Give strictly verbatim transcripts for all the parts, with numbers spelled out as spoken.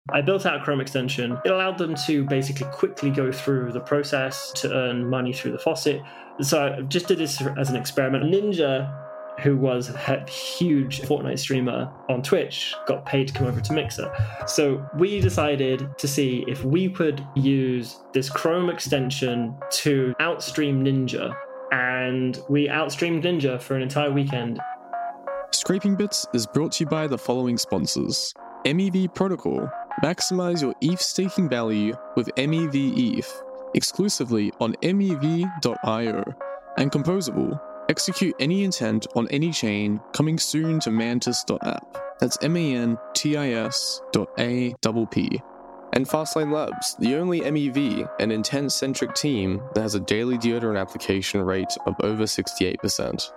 I built out a Chrome extension. It allowed them to basically quickly go through the process to earn money through the faucet. So I just did this as an experiment. Ninja, who was a huge Fortnite streamer on Twitch, got paid to come over to Mixer. So we decided to see if we could use this Chrome extension to outstream Ninja. And we outstreamed Ninja for an entire weekend. Scraping Bits is brought to you by the following sponsors. M E V Protocol. Maximize your E T H staking value with M E V E T H, exclusively on M E V dot io. And Composable. Execute any intent on any chain, coming soon to Mantis dot app. That's M A N T I S dot A P P. And Fastlane Labs, the only M E V and intent-centric team that has a daily deodorant application rate of over sixty-eight percent.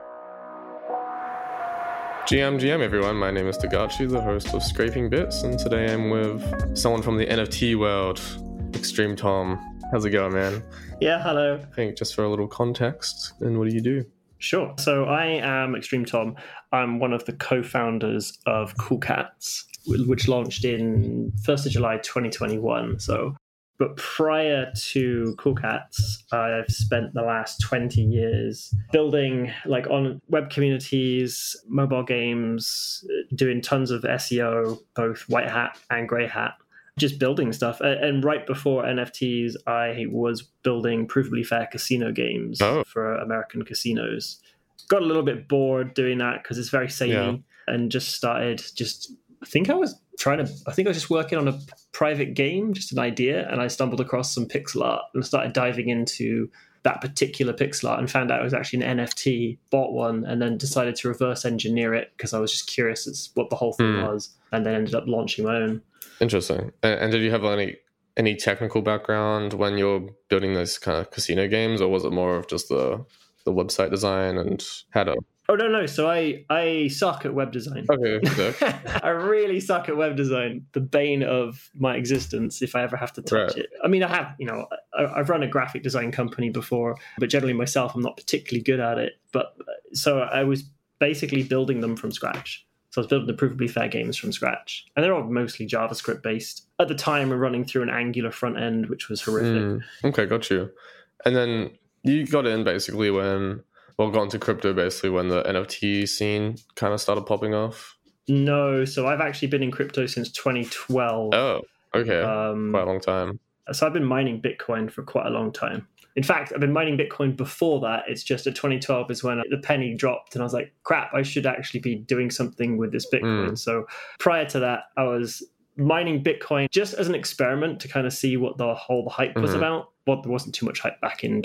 G M G M everyone, my name is Tagachi, the host of Scraping Bits, and today I'm with someone from the N F T world, Extreme Tom. How's it going, man? Yeah, hello. I think just for a little context, and what do you do? Sure. So I am Extreme Tom. I'm one of the co-founders of Cool Cats, which launched in first of July twenty twenty-one. So, but prior to Cool Cats, I've spent the last twenty years building like on web communities, mobile games, doing tons of S E O, both white hat and grey hat, just building stuff. And right before N F Ts, I was building provably fair casino games oh. for American casinos. Got a little bit bored doing that because it's very samey, yeah. and just started just, I think I was trying to, I think I was just working on a private game, just an idea, and I stumbled across some pixel art and started diving into that particular pixel art and found out it was actually an N F T, bought one, and then decided to reverse engineer it because I was just curious as what the whole thing mm. was, and then ended up launching my own. Interesting. And did you have any any technical background when you were building these kind of casino games, or was it more of just the the website design and how to? Oh no, no. So I I suck at web design. Okay. I really suck at web design. The bane of my existence if I ever have to touch right. it. I mean, I have, you know, I, I've run a graphic design company before, but generally myself, I'm not particularly good at it. But so I was basically building them from scratch. So I was building the provably fair games from scratch. And they're all mostly JavaScript based. At the time, we're running through an Angular front end, which was horrific. Mm, okay, got you. And then you got in basically when, well, got into crypto basically when the N F T scene kind of started popping off? No, so I've actually been in crypto since twenty twelve. Oh, okay. Um, quite a long time. So I've been mining Bitcoin for quite a long time. In fact, I've been mining Bitcoin before that. It's just at twenty twelve is when the penny dropped and I was like, crap, I should actually be doing something with this Bitcoin. Mm. So prior to that, I was mining Bitcoin just as an experiment to kind of see what the whole hype was mm-hmm. about. But there wasn't too much hype back in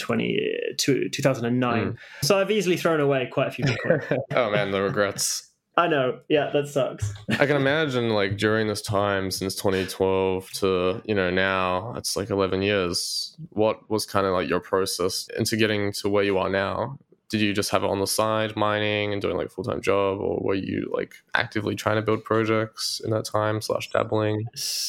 two thousand nine. Mm. So I've easily thrown away quite a few Bitcoin. Oh man, the regrets. I know. Yeah, that sucks. I can imagine like during this time since twenty twelve to, you know, now it's like eleven years. What was kind of like your process into getting to where you are now? Did you just have it on the side, mining and doing like a full-time job, or were you like actively trying to build projects in that time slash dabbling?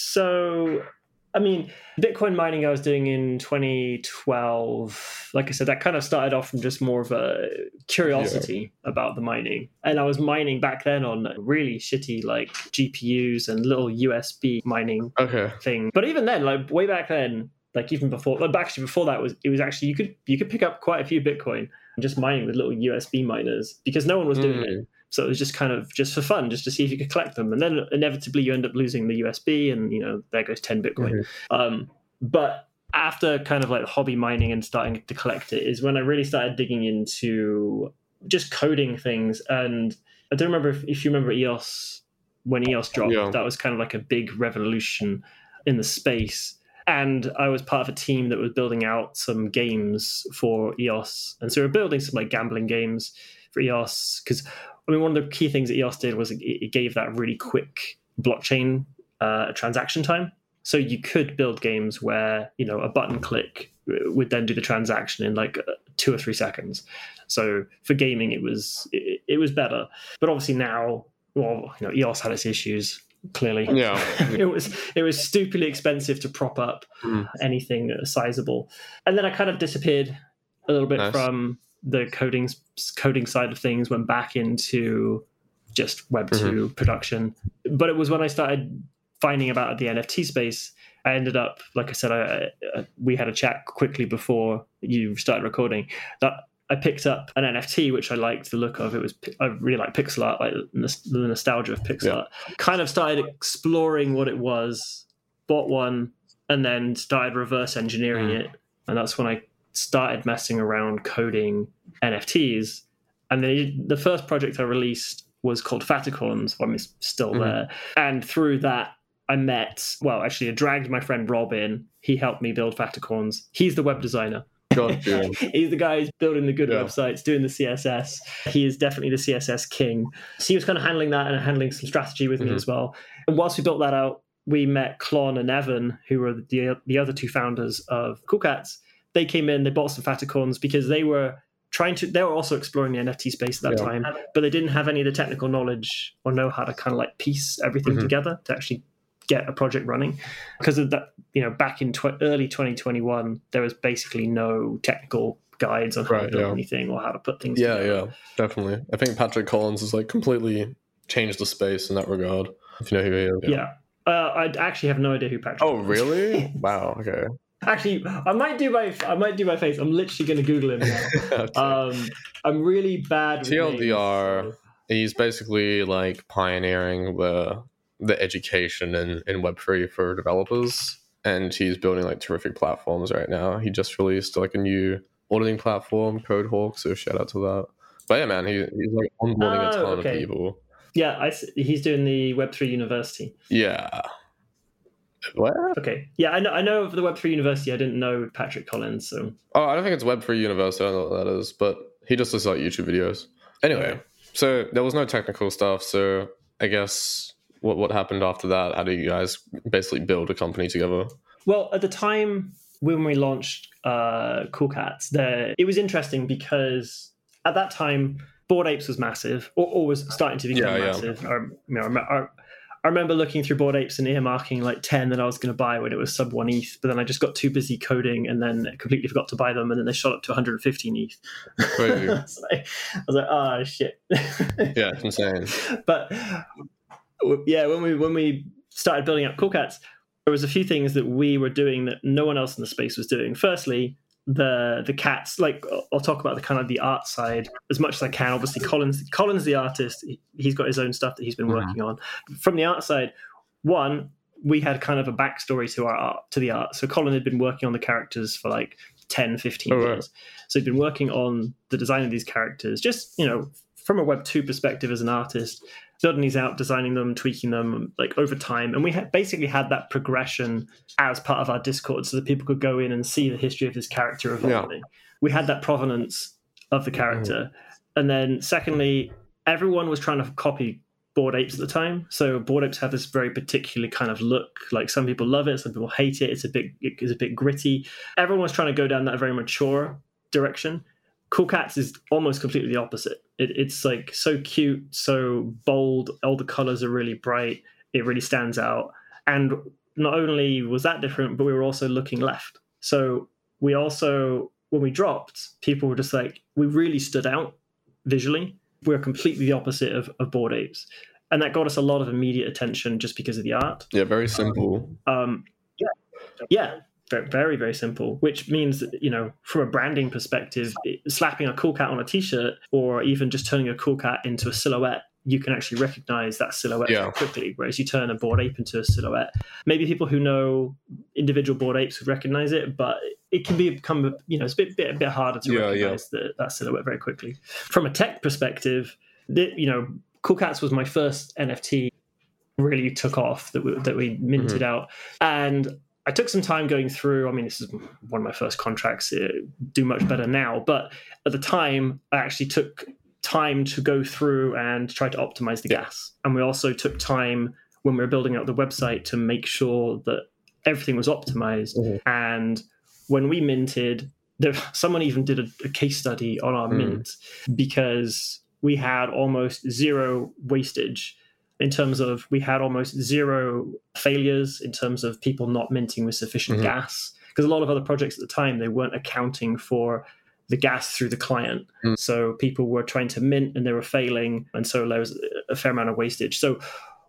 So, I mean, Bitcoin mining I was doing in twenty twelve, like I said, that kind of started off from just more of a curiosity yeah. about the mining. And I was mining back then on really shitty like G P Us and little U S B mining okay. thing. But even then, like way back then, like even before, like actually before that was, it was actually, you could you could pick up quite a few Bitcoin just mining with little U S B miners because no one was doing mm. it. So it was just kind of just for fun, just to see if you could collect them. And then inevitably you end up losing the U S B and, you know, there goes ten Bitcoin. Mm-hmm. Um, but after kind of like hobby mining and starting to collect it is when I really started digging into just coding things. And I don't remember if, if you remember E O S, when E O S dropped, yeah. that was kind of like a big revolution in the space. And I was part of a team that was building out some games for E O S. And so we were building some like gambling games for E O S because I mean, one of the key things that E O S did was it gave that really quick blockchain uh, transaction time. So you could build games where, you know, a button click would then do the transaction in like two or three seconds. So for gaming, it was it, it was better. But obviously now, well, you know, E O S had its issues. Clearly, yeah, it was it was stupidly expensive to prop up mm. anything sizable, and then I kind of disappeared a little bit nice. from the coding coding side of things. Went back into just Web two mm-hmm. production, but it was when I started finding about the N F T space, I ended up, like I said, I, I, we had a chat quickly before you started recording, that I picked up an N F T, which I liked the look of. It was, I really like pixel art, like the nostalgia of pixel yeah. art. Kind of started exploring what it was, bought one, and then started reverse engineering mm. it. And that's when I started messing around coding N F Ts. And then the first project I released was called Fatacorns. Well, I'm still mm. there. And through that, I met, well, actually, I dragged my friend Rob in. He helped me build Fatacorns. He's the web designer. God, he's the guy who's building the good yeah. websites, doing the C S S. He is definitely the C S S king. So he was kind of handling that and handling some strategy with mm-hmm. me as well. And whilst we built that out, we met Klon and Evan, who were the, the other two founders of Cool Cats. They came in, they bought some Fatacorns because they were trying to, they were also exploring the N F T space at that yeah. time, but they didn't have any of the technical knowledge or know how to kind of like piece everything mm-hmm. together to actually get a project running. Because of that, you know, back in tw- early twenty twenty-one, there was basically no technical guides on how right, to build yeah. anything or how to put things yeah, together. Yeah, yeah, definitely. I think Patrick Collins has like completely changed the space in that regard, if you know who he is. Yeah. yeah. Uh, I actually have no idea who Patrick Oh, really? Wow, okay. Actually, I might do my I might do my face. I'm literally going to Google him now. okay. um, I'm really bad with T L D R, names, so. He's basically like pioneering the the education in, in Web three for developers, and he's building like terrific platforms right now. He just released like a new auditing platform, CodeHawk, so shout out to that. But yeah, man, he, he's like onboarding oh, a ton okay. of people. Yeah, I, he's doing the Web three University. Yeah. What? Okay. Yeah, I know I know of the Web three University. I didn't know Patrick Collins, so... Oh, I don't think it's Web three University. I don't know what that is, but he just does like YouTube videos. Anyway, okay. So there was no technical stuff, so I guess what what happened after that? How do you guys basically build a company together? Well, at the time when we launched uh, Cool Cats, there, it was interesting because at that time, Bored Apes was massive, or, or was starting to become yeah, massive. Yeah. I, you know, I, I remember looking through Bored Apes and earmarking like ten that I was going to buy when it was sub one E T H, but then I just got too busy coding and then completely forgot to buy them, and then they shot up to one hundred fifteen E T H. so I, I was like, oh, shit. Yeah, it's insane. But yeah, when we when we started building up Cool Cats, there was a few things that we were doing that no one else in the space was doing. Firstly, the the cats, like I'll talk about the kind of the art side as much as I can. Obviously, Collins Collins the artist, he's got his own stuff that he's been mm-hmm. working on. From the art side, one, we had kind of a backstory to our art, to the art. So Colin had been working on the characters for like ten, fifteen oh, years. Right. So he'd been working on the design of these characters, just, you know, from a Web two perspective as an artist, building these out, designing them, tweaking them, like over time. And we had basically had that progression as part of our Discord so that people could go in and see the history of this character evolving. Yeah. We had that provenance of the character. Mm-hmm. And then secondly, everyone was trying to copy Bored Apes at the time. So Bored Apes have this very particular kind of look. Like some people love it, some people hate it. It's a bit, it's a bit gritty. Everyone was trying to go down that very mature direction. Cool Cats is almost completely the opposite. It, it's like so cute, so bold. All the colors are really bright. It really stands out. And not only was that different, but we were also looking left. So we also, when we dropped, people were just like, we really stood out visually. We're completely the opposite of, of Bored Apes. And that got us a lot of immediate attention just because of the art. Yeah, very simple. Um, yeah, yeah. Very, very simple, which means that, you know, from a branding perspective, slapping a Cool Cat on a t-shirt or even just turning a Cool Cat into a silhouette, you can actually recognize that silhouette yeah. very quickly. Whereas you turn a Bored Ape into a silhouette, maybe people who know individual Bored Apes would recognize it, but it can be become, you know, it's a bit, bit, a bit harder to yeah, recognize yeah. The, that silhouette very quickly. From a tech perspective, the, you know, Cool Cats was my first N F T really took off that we, that we minted mm-hmm. out. And I took some time going through, I mean, this is one of my first contracts, uh, do much better now, but at the time, I actually took time to go through and try to optimize the yeah. gas. And we also took time when we were building out the website to make sure that everything was optimized. Mm-hmm. And when we minted, there, someone even did a, a case study on our mm. mint because we had almost zero wastage. In terms of, we had almost zero failures in terms of people not minting with sufficient mm-hmm. gas. Because a lot of other projects at the time, they weren't accounting for the gas through the client. Mm. So people were trying to mint and they were failing. And so there was a fair amount of wastage. So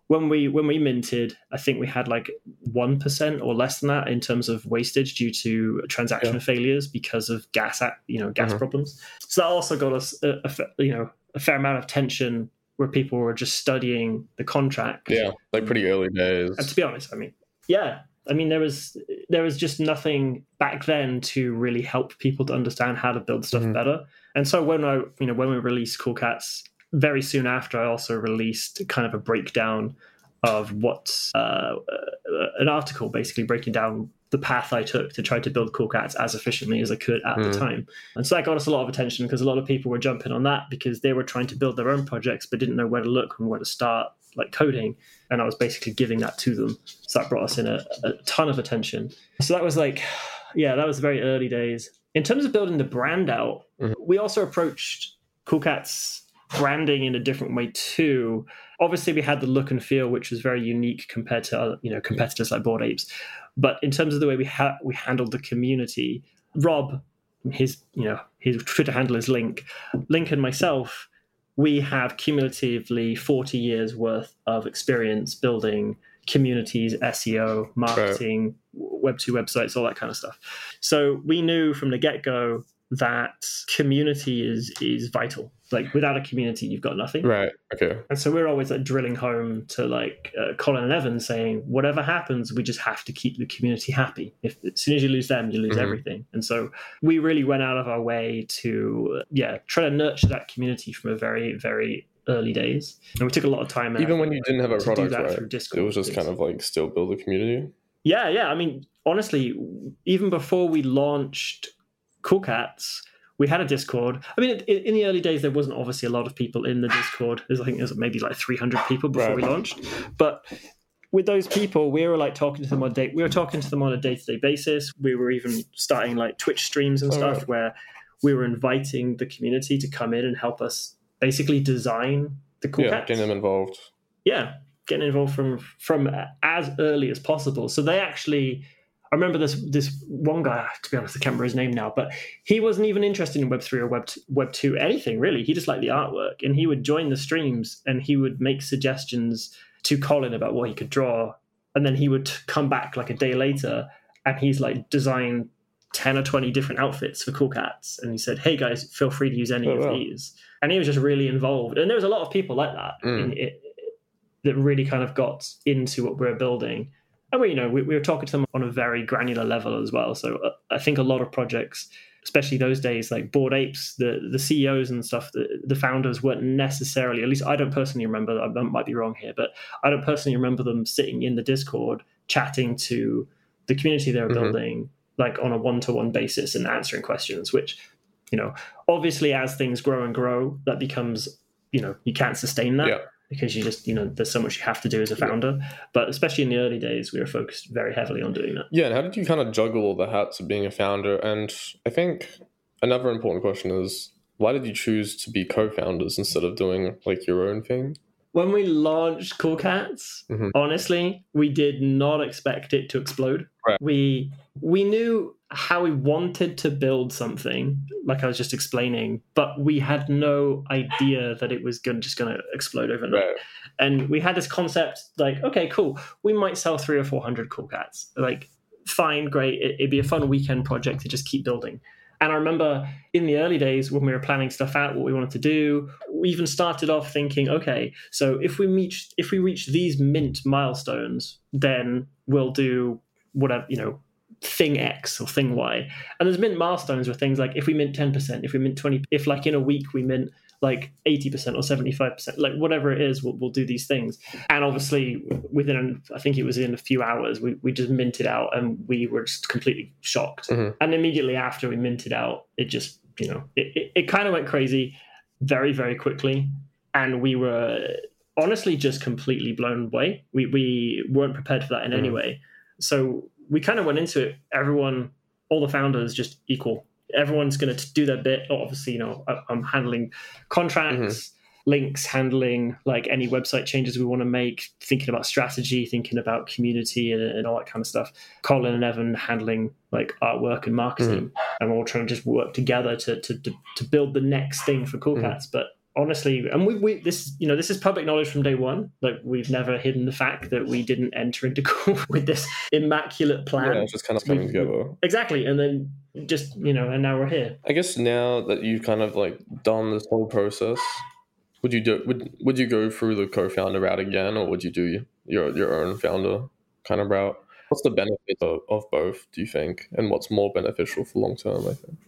when we when we minted, I think we had like one percent or less than that in terms of wastage due to transaction Yeah. failures because of gas, you know, gas Mhm. problems. So that also got us a, a fa- you know a fair amount of tension where people were just studying the contract. Yeah, like pretty early days. And to be honest, I mean, yeah, I mean there was there was just nothing back then to really help people to understand how to build stuff Mhm. better. And so when I you know when we released Cool Cats, very soon after, I also released kind of a breakdown of what uh, uh, an article basically breaking down the path I took to try to build Cool Cats as efficiently as I could at Mm. the time. And so that got us a lot of attention because a lot of people were jumping on that because they were trying to build their own projects but didn't know where to look and where to start, like coding. And I was basically giving that to them. So that brought us in a, a ton of attention. So that was like, yeah, that was very early days. In terms of building the brand out, Mhm. we also approached Cool Cats branding in a different way too. Obviously, we had the look and feel, which was very unique compared to other, you know competitors like Bored Apes. But in terms of the way we ha- we handled the community, Rob, his you know his Twitter handle is Link, Link and myself, we have cumulatively forty years worth of experience building communities, S E O, marketing, Web two websites, all that kind of stuff. So we knew from the get-go that community is is vital. Like without a community, you've got nothing. Right. Okay. And so we're always like drilling home to like uh, Colin and Evan saying, whatever happens, we just have to keep the community happy. If as soon as you lose them, you lose Mhm. everything. And so we really went out of our way to, uh, yeah, try to nurture that community from a very, very early days. And we took a lot of time. and Even when effort you didn't have a to do product, that right? through Discord. It was just kind of like still build a community. Yeah, yeah. I mean, honestly, even before we launched Cool Cats, we had a Discord. I mean, in, in the early days, there wasn't obviously a lot of people in the Discord. There's, I think there's maybe like three hundred people before Right. we launched. But with those people, we were like talking to them on a day. We were talking to them on a day-to-day basis. We were even starting like Twitch streams and Oh, stuff right. where we were inviting the community to come in and help us basically design the Cool Yeah, Cats. getting them involved. Yeah, getting involved from from as early as possible. So they actually, I remember this this one guy. To be honest, I can't remember his name now, but he wasn't even interested in Web three or Web two, Web two anything really. He just liked the artwork, and he would join the streams and he would make suggestions to Colin about what he could draw, and then he would come back like a day later, and he's like designed ten or twenty different outfits for Cool Cats, and he said, "Hey guys, feel free to use any Oh, of wow. these." And he was just really involved, and there was a lot of people like that Mm. in it, that really kind of got into what we're building. And we, you know, we, we were talking to them on a very granular level as well. So uh, I think a lot of projects, especially those days, like Bored Apes, the the C E Os and stuff, the, the founders weren't necessarily, at least I don't personally remember, I might be wrong here, but I don't personally remember them sitting in the Discord chatting to the community they were Mhm. building, like on a one-to-one basis and answering questions, which, you know, obviously as things grow and grow, that becomes, you know, you can't sustain that. Yeah. Because you just, you know, there's so much you have to do as a founder. But especially in the early days, we were focused very heavily on doing that. Yeah, and how did you kind of juggle all the hats of being a founder? And I think another important question is, why did you choose to be co-founders instead of doing like your own thing? When we launched Cool Cats, Mhm. honestly, we did not expect it to explode. Right. We we knew how we wanted to build something, like I was just explaining, but we had no idea that it was gonna, just going to explode overnight. Right. And we had this concept like, okay, cool, we might sell three or four hundred Cool Cats. Like, fine, great. It, it'd be a fun weekend project to just keep building. And I remember in the early days when we were planning stuff out, what we wanted to do, we even started off thinking, okay, so if we reach if we reach these mint milestones, then we'll do whatever, you know, thing X or thing Y. And there's mint milestones where things like if we mint ten percent, if we mint twenty, if like in a week we mint like eighty percent or seventy-five percent, like whatever it is, we'll, we'll do these things. And obviously within, I think it was in a few hours, we, we just minted out and we were just completely shocked. Mhm. And immediately after we minted out, it just, you know, it, it, it kind of went crazy very, very quickly. And we were honestly just completely blown away. We, we weren't prepared for that in Mhm. any way. So we kind of went into it, everyone, all the founders just equal. Everyone's going to do their bit. Obviously, you know, I- I'm handling contracts, links, handling like any website changes we want to make, thinking about strategy, thinking about community and, and all that kind of stuff. Colin and Evan handling like artwork and marketing. And we're all trying to just work together to to, to, to build the next thing for Cool Mhm. Cats. But honestly, and we, we this you know this is public knowledge from day one. Like we've never hidden the fact that we didn't enter into cool with this immaculate plan. Yeah, it's just kind of coming we, together. Exactly, and then just you know, and now we're here. I guess now that you've kind of like done this whole process, would you do would would you go through the co-founder route again, or would you do your your own founder kind of route? What's the benefit of, of both, do you think, and what's more beneficial for long term? I think.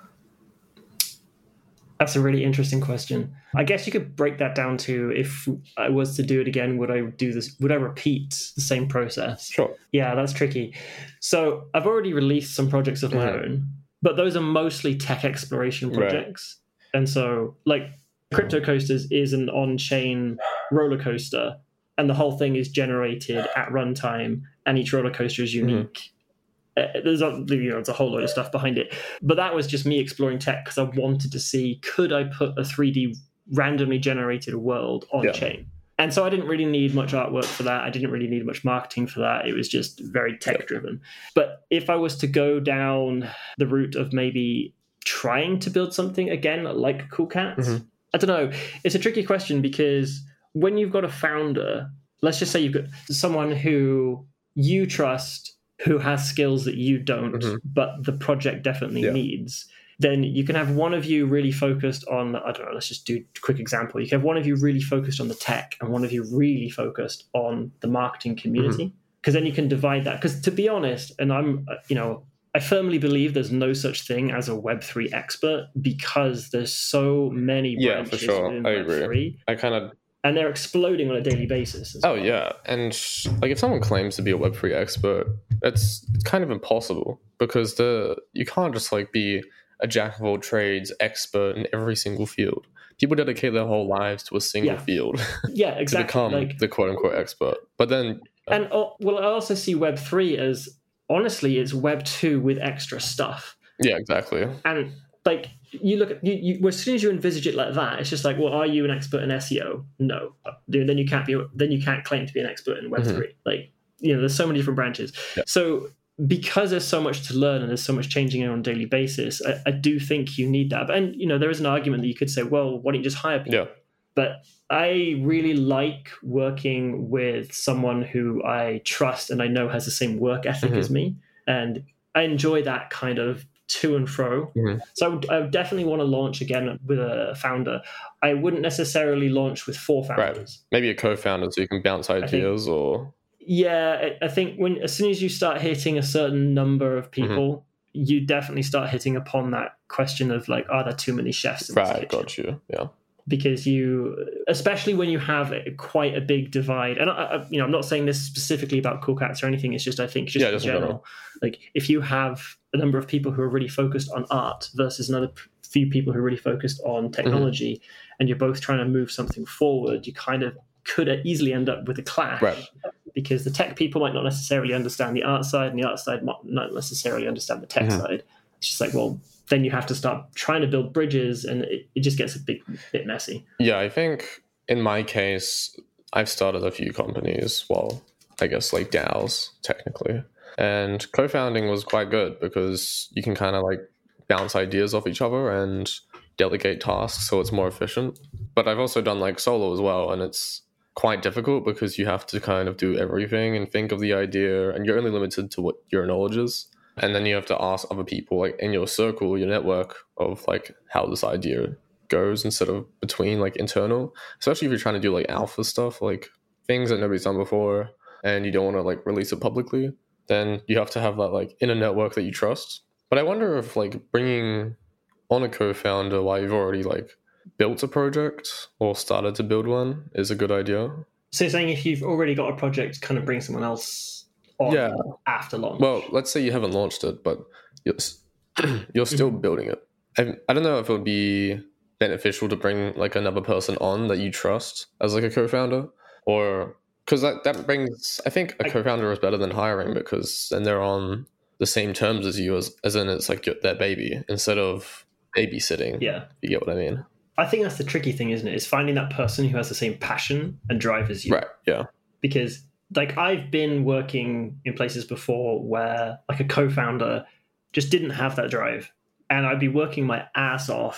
That's a really interesting question. I guess you could break that down to, if I was to do it again, would I do this? Would I repeat the same process? Sure. Yeah, that's tricky. So I've already released some projects of my mm-hmm. own, but those are mostly tech exploration projects. Right. And so like Crypto Coasters is an on-chain roller coaster, and the whole thing is generated at runtime, and each roller coaster is unique. Mm-hmm. Uh, there's a, you know, there's a whole load of stuff behind it. But that was just me exploring tech because I wanted to see, could I put a three D randomly generated world on yeah. chain? And so I didn't really need much artwork for that. I didn't really need much marketing for that. It was just very tech driven. Yeah. But if I was to go down the route of maybe trying to build something again like Cool Cats, mm-hmm. I don't know. It's a tricky question because when you've got a founder, let's just say you've got someone who you trust, who has skills that you don't, mm-hmm. but the project definitely yeah. needs, then you can have one of you really focused on, I don't know, let's just do a quick example. You can have one of you really focused on the tech and one of you really focused on the marketing community. Because mm-hmm. then you can divide that. Because to be honest, and I'm, you know, I firmly believe there's no such thing as a Web three expert because there's so many branches yeah, for sure. in I Web agree. three. I kind of And they're exploding on a daily basis. Oh, well. yeah. And like if someone claims to be a Web three expert, it's, it's kind of impossible because the you can't just like be a jack of all trades expert in every single field. People dedicate their whole lives to a single yeah. field yeah, exactly. to become like, the quote unquote expert. But then... And uh, well, I also see Web three as, honestly, it's Web two with extra stuff. Yeah, exactly. And like... You look at you, you. As soon as you envisage it like that, it's just like, well, are you an expert in S E O? No. Then you can't be. Then you can't claim to be an expert in Web three. Mm-hmm. Like, you know, there's so many different branches. Yeah. So because there's so much to learn and there's so much changing on a daily basis, I, I do think you need that. And you know, there is an argument that you could say, well, why don't you just hire people? Yeah. But I really like working with someone who I trust and I know has the same work ethic mm-hmm. as me, and I enjoy that kind of to and fro. Mm-hmm. So I would, I would definitely want to launch again with a founder. I wouldn't necessarily launch with four founders. Right. Maybe a co-founder so you can bounce ideas think, or... Yeah, I think when as soon as you start hitting a certain number of people, mm-hmm. you definitely start hitting upon that question of like, are there too many chefs in right, got you, yeah. Because you, especially when you have a, quite a big divide, and I, I, you know, I'm not saying this specifically about Cool Cats or anything. It's just I think just yeah, in just general, general, like if you have a number of people who are really focused on art versus another few people who are really focused on technology, mm-hmm. and you're both trying to move something forward, you kind of could easily end up with a clash, right. because the tech people might not necessarily understand the art side, and the art side might not necessarily understand the tech mm-hmm. side. It's just like, well, then you have to start trying to build bridges, and it, it just gets a big bit messy. Yeah, I think in my case, I've started a few companies, well, I guess like DAOs, technically. And co-founding was quite good because you can kind of like bounce ideas off each other and delegate tasks so it's more efficient. But I've also done like solo as well, and it's quite difficult because you have to kind of do everything and think of the idea, and you're only limited to what your knowledge is. And then you have to ask other people like in your circle, your network, of like how this idea goes instead of between like internal, especially if you're trying to do like alpha stuff, like things that nobody's done before and you don't want to like release it publicly, then you have to have that like inner network that you trust. But I wonder if like bringing on a co-founder while you've already like built a project or started to build one is a good idea. So you're saying if you've already got a project, kind of bring someone else on yeah. after launch? Well, let's say you haven't launched it, but you're, you're still mm-hmm. building it. I, I don't know if it would be beneficial to bring like another person on that you trust as like a co-founder, or because that, that brings, I think a co-founder is better than hiring because then they're on the same terms as you, as, as in it's like their baby instead of babysitting. Yeah. You get what I mean? I think that's the tricky thing, isn't it? Is finding that person who has the same passion and drive as you. Right, yeah. Because like I've been working in places before where like a co-founder just didn't have that drive, and I'd be working my ass off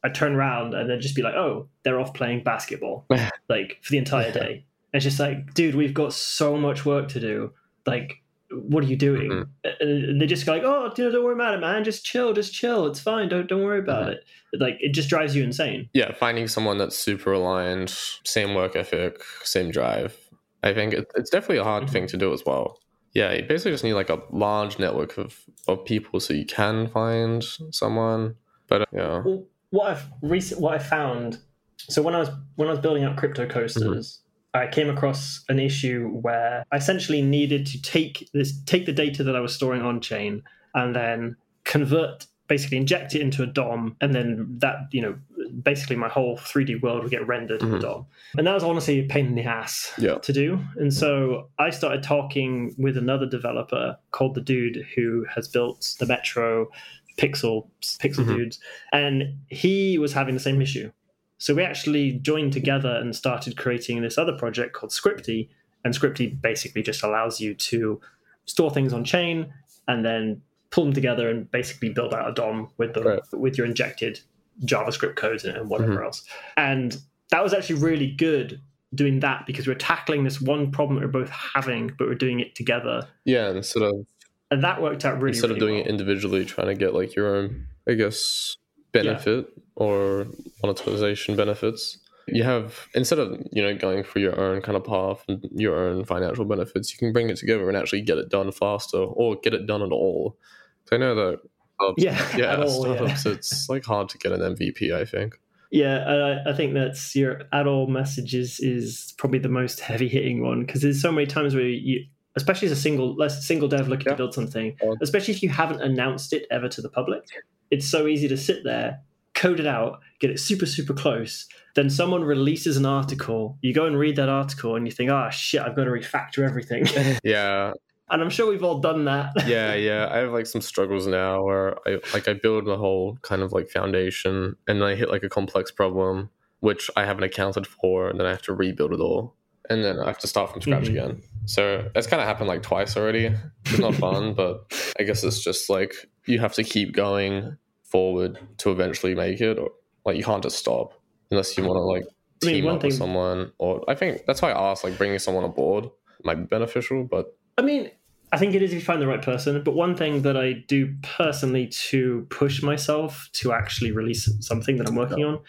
I'd turn around and they'd just be like, oh, they're off playing basketball, like for the entire day. And it's just like, dude, we've got so much work to do. Like, what are you doing? Mm-hmm. And they just go like, oh, don't worry about it, man. Just chill, just chill. It's fine. Don't don't worry about mm-hmm. it. Like, it just drives you insane. Yeah, finding someone that's super aligned, same work ethic, same drive. I think it, it's definitely a hard mm-hmm. thing to do as well. Yeah, you basically just need like a large network of, of people so you can find someone. But uh, yeah, well, what I've recent what I found. So when I was when I was building out Crypto Coasters. Mm-hmm. I came across an issue where I essentially needed to take this, take the data that I was storing on chain and then convert, basically inject it into a D O M, and then that, you know, basically my whole three D world would get rendered mm-hmm. in the D O M. And that was honestly a pain in the ass yeah. to do. And so I started talking with another developer called The Dude, who has built the Metro Pixel, Pixel mm-hmm. Dudes, and he was having the same issue. So we actually joined together and started creating this other project called Scripty. And Scripty basically just allows you to store things on chain and then pull them together and basically build out a D O M with the, right. with your injected JavaScript code and whatever mm-hmm. else. And that was actually really good doing that because we're tackling this one problem that we're both having, but we're doing it together. Yeah, instead of and that worked out really instead really of doing well. it individually, trying to get like your own, I guess, benefit yeah. or monetization benefits. You have, instead of, you know, going for your own kind of path and your own financial benefits, you can bring it together and actually get it done faster or get it done at all. So I know that startups, yeah, yeah, all, startups, yeah. it's like hard to get an M V P, I think. Yeah, I, I think that's your at all messages is probably the most heavy hitting one because there's so many times where you, especially as a single, less single dev looking yeah. to build something, especially if you haven't announced it ever to the public, it's so easy to sit there, code it out, get it super, super close. Then someone releases an article, you go and read that article and you think, oh shit, I've got to refactor everything. Yeah. And I'm sure we've all done that. yeah, yeah. I have like some struggles now where I like I build a whole kind of like foundation and then I hit like a complex problem, which I haven't accounted for, and then I have to rebuild it all. And then I have to start from scratch mm-hmm. again. So it's kind of happened like twice already. It's not fun, but I guess it's just like you have to keep going forward to eventually make it, or like you can't just stop unless you want to like team I mean, up thing, with someone. Or I think that's why I asked, like bringing someone aboard might be beneficial. But I mean, I think it is if you find the right person. But one thing that I do personally to push myself to actually release something that I'm working on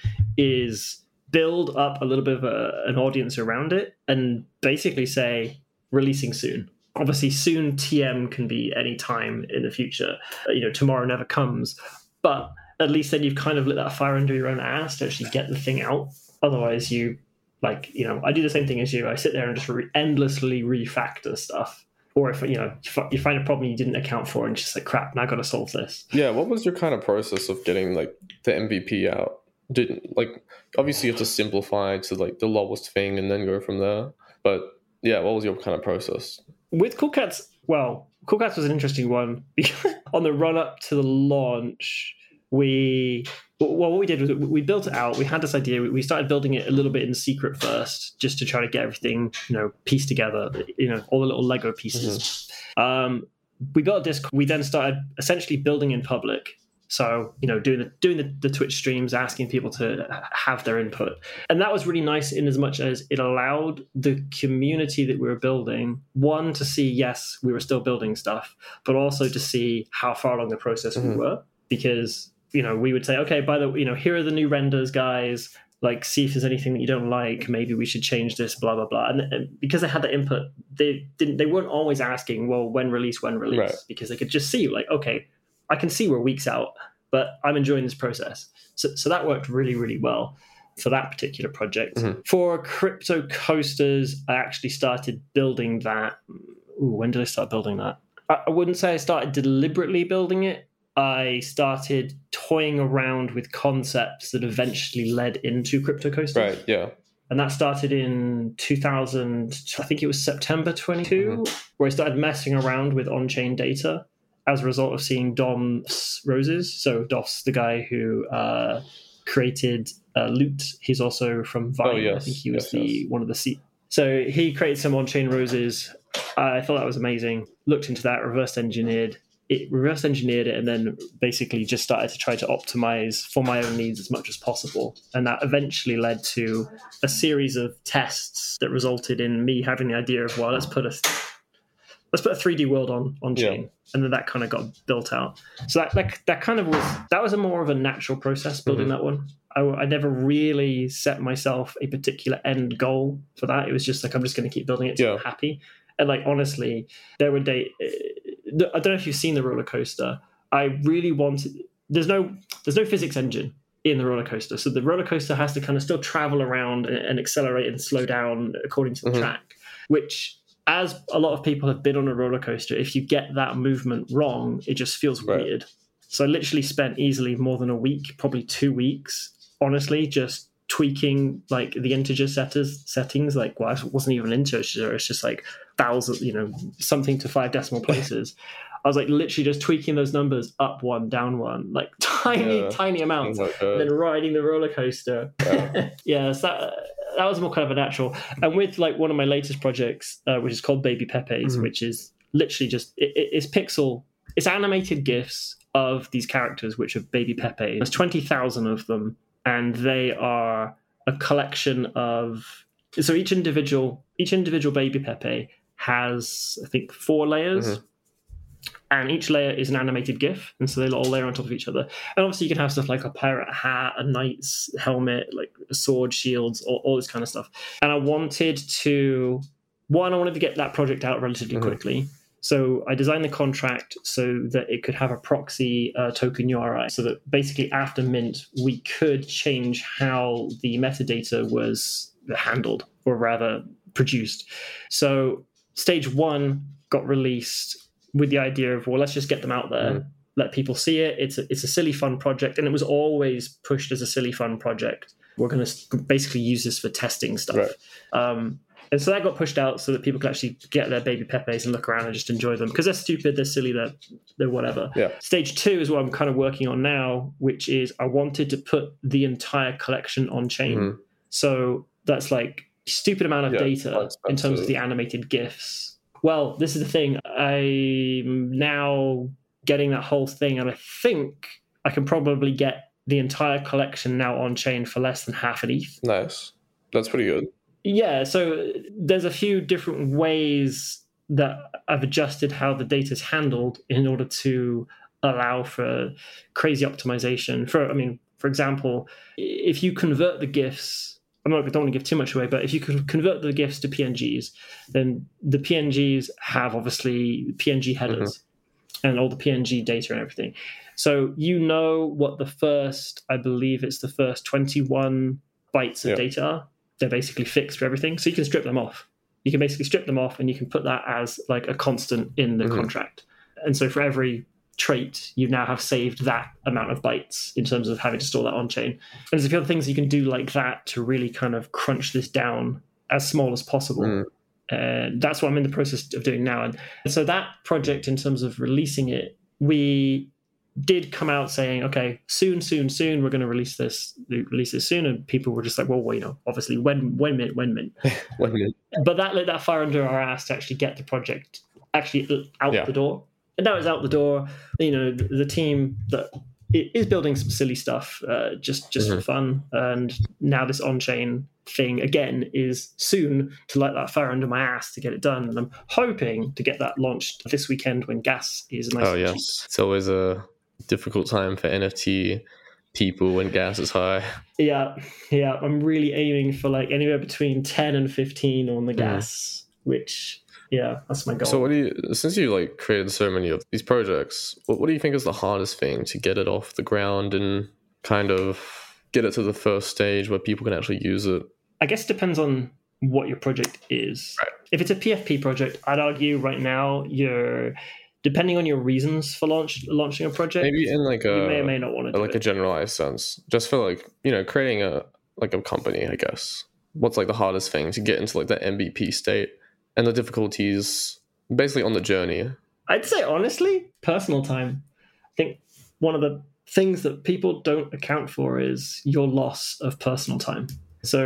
is build up a little bit of a, an audience around it and basically say releasing soon. Obviously, soon T M can be any time in the future. You know, tomorrow never comes. But at least then you've kind of lit that fire under your own ass to actually get the thing out. Otherwise, you, like, you know, I do the same thing as you. I sit there and just re- endlessly refactor stuff. Or if, you know, you find a problem you didn't account for and just like, crap, now I've got to solve this. Yeah, what was your kind of process of getting, like, the M V P out? Didn't, like, obviously you have to simplify to, like, the lowest thing and then go from there. But, yeah, what was your kind of process? With Cool Cats, well... Cool Cats was an interesting one because on the run up to the launch, we well, what we did was we built it out. We had this idea. We started building it a little bit in secret first, just to try to get everything, you know, pieced together. You know, all the little Lego pieces. Mm-hmm. Um, we built a Discord. We then started essentially building in public. So, you know, doing the doing the, the Twitch streams, asking people to have their input. And that was really nice in as much as it allowed the community that we were building, one, to see, yes, we were still building stuff, but also to see how far along the process mm-hmm. we were. Because, you know, we would say, okay, by the way, you know, here are the new renders, guys. Like, see if there's anything that you don't like. Maybe we should change this, blah, blah, blah. And, and because they had the input, they didn't. They weren't always asking, well, when release, when release? Right. Because they could just see, like, okay, I can see we're weeks out, but I'm enjoying this process. So, so that worked really, really well for that particular project. Mm-hmm. For Crypto Coasters, I actually started building that. Ooh, when did I start building that? I, I wouldn't say I started deliberately building it. I started toying around with concepts that eventually led into Crypto Coasters. Right, yeah. And that started in two thousand, I think it was September twenty-two, mm-hmm. where I started messing around with on-chain data as a result of seeing Dom Roses. So Dos, the guy who uh, created uh, Loot, he's also from Vine. Oh, yes. I think he was yes, the yes. one of the C. So he created some on-chain roses. I thought that was amazing. Looked into that, reverse engineered, it reverse engineered it and then basically just started to try to optimize for my own needs as much as possible. And that eventually led to a series of tests that resulted in me having the idea of, well, let's put a let's put a three D world on on chain. Yeah. And then that kind of got built out. So that, that that kind of was that was a more of a natural process building mm-hmm. that one. I, I never really set myself a particular end goal for that. It was just like, I'm just going to keep building it till yeah. I'm happy. And like, honestly, there were days, I don't know if you've seen the roller coaster. I really wanted, there's no, there's no physics engine in the roller coaster. So the roller coaster has to kind of still travel around and, and accelerate and slow down according to the mm-hmm. track, which, as a lot of people have been on a roller coaster, if you get that movement wrong, it just feels right. weird. So I literally spent easily more than a week, probably two weeks, honestly, just tweaking like the integer setters settings. Like, well, it wasn't even integer, it's just like thousands, you know, something to five decimal places. I was like literally just tweaking those numbers up one, down one, like tiny, yeah. tiny amounts, oh and then riding the roller coaster. Yeah, yeah so that, that was more kind of a natural. And with like one of my latest projects, uh, which is called Baby Pepes, mm-hmm. which is literally just, it, it's pixel, it's animated GIFs of these characters, which are Baby Pepe. There's twenty thousand of them, and they are a collection of, so each individual, each individual Baby Pepe has, I think, four layers. Mm-hmm. And each layer is an animated GIF, and so they all layer on top of each other. And obviously, you can have stuff like a pirate hat, a knight's helmet, like a sword, shields, all, all this kind of stuff. And I wanted to, one, I wanted to get that project out relatively mm-hmm. quickly. So I designed the contract so that it could have a proxy uh, token U R I, so that basically after mint, we could change how the metadata was handled, or rather produced. So stage one got released with the idea of, well, let's just get them out there, mm. let people see it. It's a, it's a silly, fun project. And it was always pushed as a silly, fun project. We're going to basically use this for testing stuff. Right. Um, and so that got pushed out so that people could actually get their Baby Pepes and look around and just enjoy them. Because they're stupid, they're silly, they're, they're whatever. Yeah. Stage two is what I'm kind of working on now, which is I wanted to put the entire collection on chain. Mm. So that's like stupid amount of yeah, data in terms of the animated GIFs. Well, this is the thing. I'm now getting that whole thing, and I think I can probably get the entire collection now on chain for less than half an E T H. Nice. That's pretty good. Yeah, so there's a few different ways that I've adjusted how the data is handled in order to allow for crazy optimization. For, I mean, for example, if you convert the GIFs, I'm not, I don't want to give too much away, but if you can convert the GIFs to P N Gs, then the P N Gs have obviously P N G headers mm-hmm. and all the P N G data and everything. So you know what the first, I believe it's the first twenty-one bytes of yep. data are. They're basically fixed for everything. So you can strip them off. You can basically strip them off and you can put that as like a constant in the mm-hmm. contract. And so for every trait, you now have saved that amount of bytes in terms of having to store that on chain. And there's a few other things you can do like that to really kind of crunch this down as small as possible. Mm. And that's what I'm in the process of doing now. And so that project, in terms of releasing it, we did come out saying, okay, soon, soon, soon, we're going to release this, release this soon. And people were just like, well, well you know, obviously when, when mint, when mint. when mint. But that lit that fire under our ass to actually get the project actually out yeah. the door. And now it's out the door. You know, the, the team that is building some silly stuff uh, just just mm-hmm. for fun. And now this on-chain thing, again, is soon to light that fire under my ass to get it done. And I'm hoping to get that launched this weekend when gas is nice oh, and yes. cheap. It's always a difficult time for N F T people when gas is high. Yeah, yeah. I'm really aiming for like anywhere between ten and fifteen on the gas, mm. which... Yeah, that's my goal. So what do you, since you like created so many of these projects, what, what do you think is the hardest thing to get it off the ground and kind of get it to the first stage where people can actually use it? I guess it depends on what your project is. Right. If it's a P F P project, I'd argue right now you're, depending on your reasons for launch, launching a project, maybe in like a, you may or may not want to do like it. a generalized sense, just for like, you know, creating a, like a company, I guess. What's like the hardest thing to get into like the M V P state? And the difficulties basically on the journey? I'd say, honestly, personal time. I think one of the things that people don't account for is your loss of personal time. So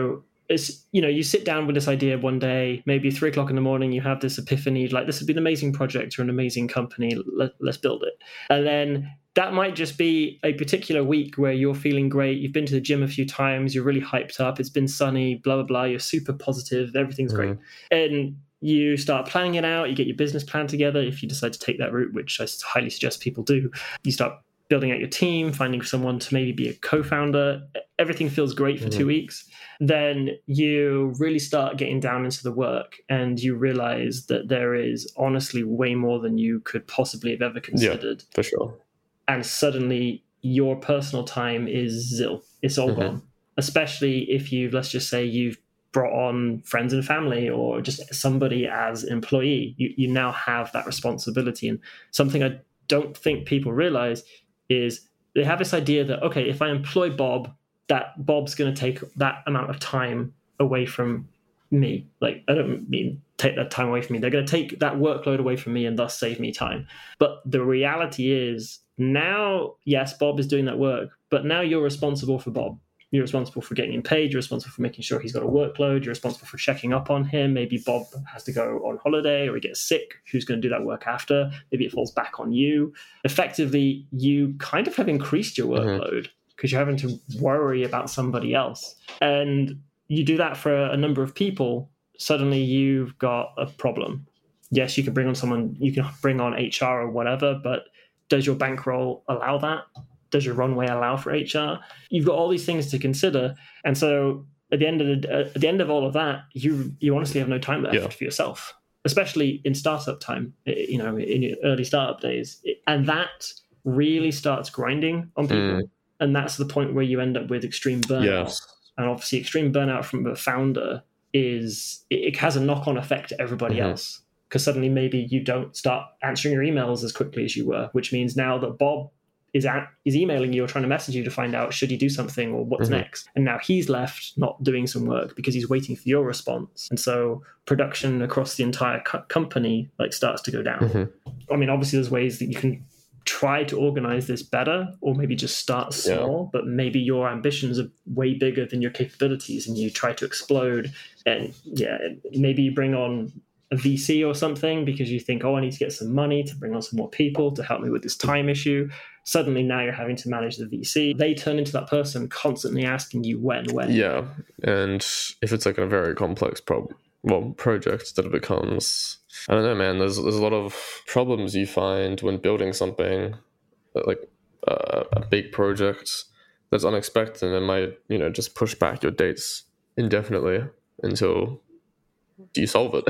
it's, you know, you sit down with this idea one day, maybe three o'clock in the morning, you have this epiphany, like, this would be an amazing project or an amazing company, let, let's build it. And then that might just be a particular week where you're feeling great, you've been to the gym a few times, you're really hyped up, it's been sunny, blah, blah, blah, you're super positive, everything's mm-hmm. great. And you start planning it out, you get your business plan together, if you decide to take that route, which I highly suggest people do. You start building out your team, finding someone to maybe be a co-founder. Everything feels great for mm-hmm. two weeks. Then you really start getting down into the work and you realize that there is honestly way more than you could possibly have ever considered. Yeah, for sure. And suddenly your personal time is zil. It's all mm-hmm. gone. Especially if you've, let's just say you've brought on friends and family or just somebody as employee. You, you now have that responsibility. And something I don't think people realize is they have this idea that, okay, if I employ Bob, that Bob's going to take that amount of time away from me. Like, I don't mean take that time away from me. They're going to take that workload away from me and thus save me time. But the reality is now, yes, Bob is doing that work, but now you're responsible for Bob. You're responsible for getting him paid. You're responsible for making sure he's got a workload. You're responsible for checking up on him. Maybe Bob has to go on holiday or he gets sick. Who's going to do that work after? Maybe it falls back on you. Effectively, you kind of have increased your workload because mm-hmm. you're having to worry about somebody else. And you do that for a number of people. Suddenly you've got a problem. Yes, you can bring on someone, you can bring on H R or whatever, but does your bankroll allow that? Does your runway allow for H R? You've got all these things to consider. And so at the end of the, at the end of all of that, you you honestly have no time left yeah. for yourself, especially in startup time, you know, in your early startup days. And that really starts grinding on people. Mm. And that's the point where you end up with extreme burnout. Yeah. And obviously extreme burnout from a founder is, it has a knock-on effect to everybody mm-hmm. else. Because suddenly maybe you don't start answering your emails as quickly as you were, which means now that Bob is at, is emailing you or trying to message you to find out should he do something or what's mm-hmm. next. And now he's left not doing some work because he's waiting for your response. And so production across the entire co- company like starts to go down. Mm-hmm. I mean, obviously there's ways that you can try to organize this better or maybe just start small, yeah. but maybe your ambitions are way bigger than your capabilities and you try to explode. And yeah, maybe you bring on a V C or something because you think, oh, I need to get some money to bring on some more people to help me with this time issue. Suddenly now you're having to manage the V C. They turn into that person constantly asking you when, when. Yeah. And if it's like a very complex problem, well, project that it becomes, I don't know, man, there's, there's a lot of problems you find when building something like uh, a big project that's unexpected and might, you know, just push back your dates indefinitely until you solve it.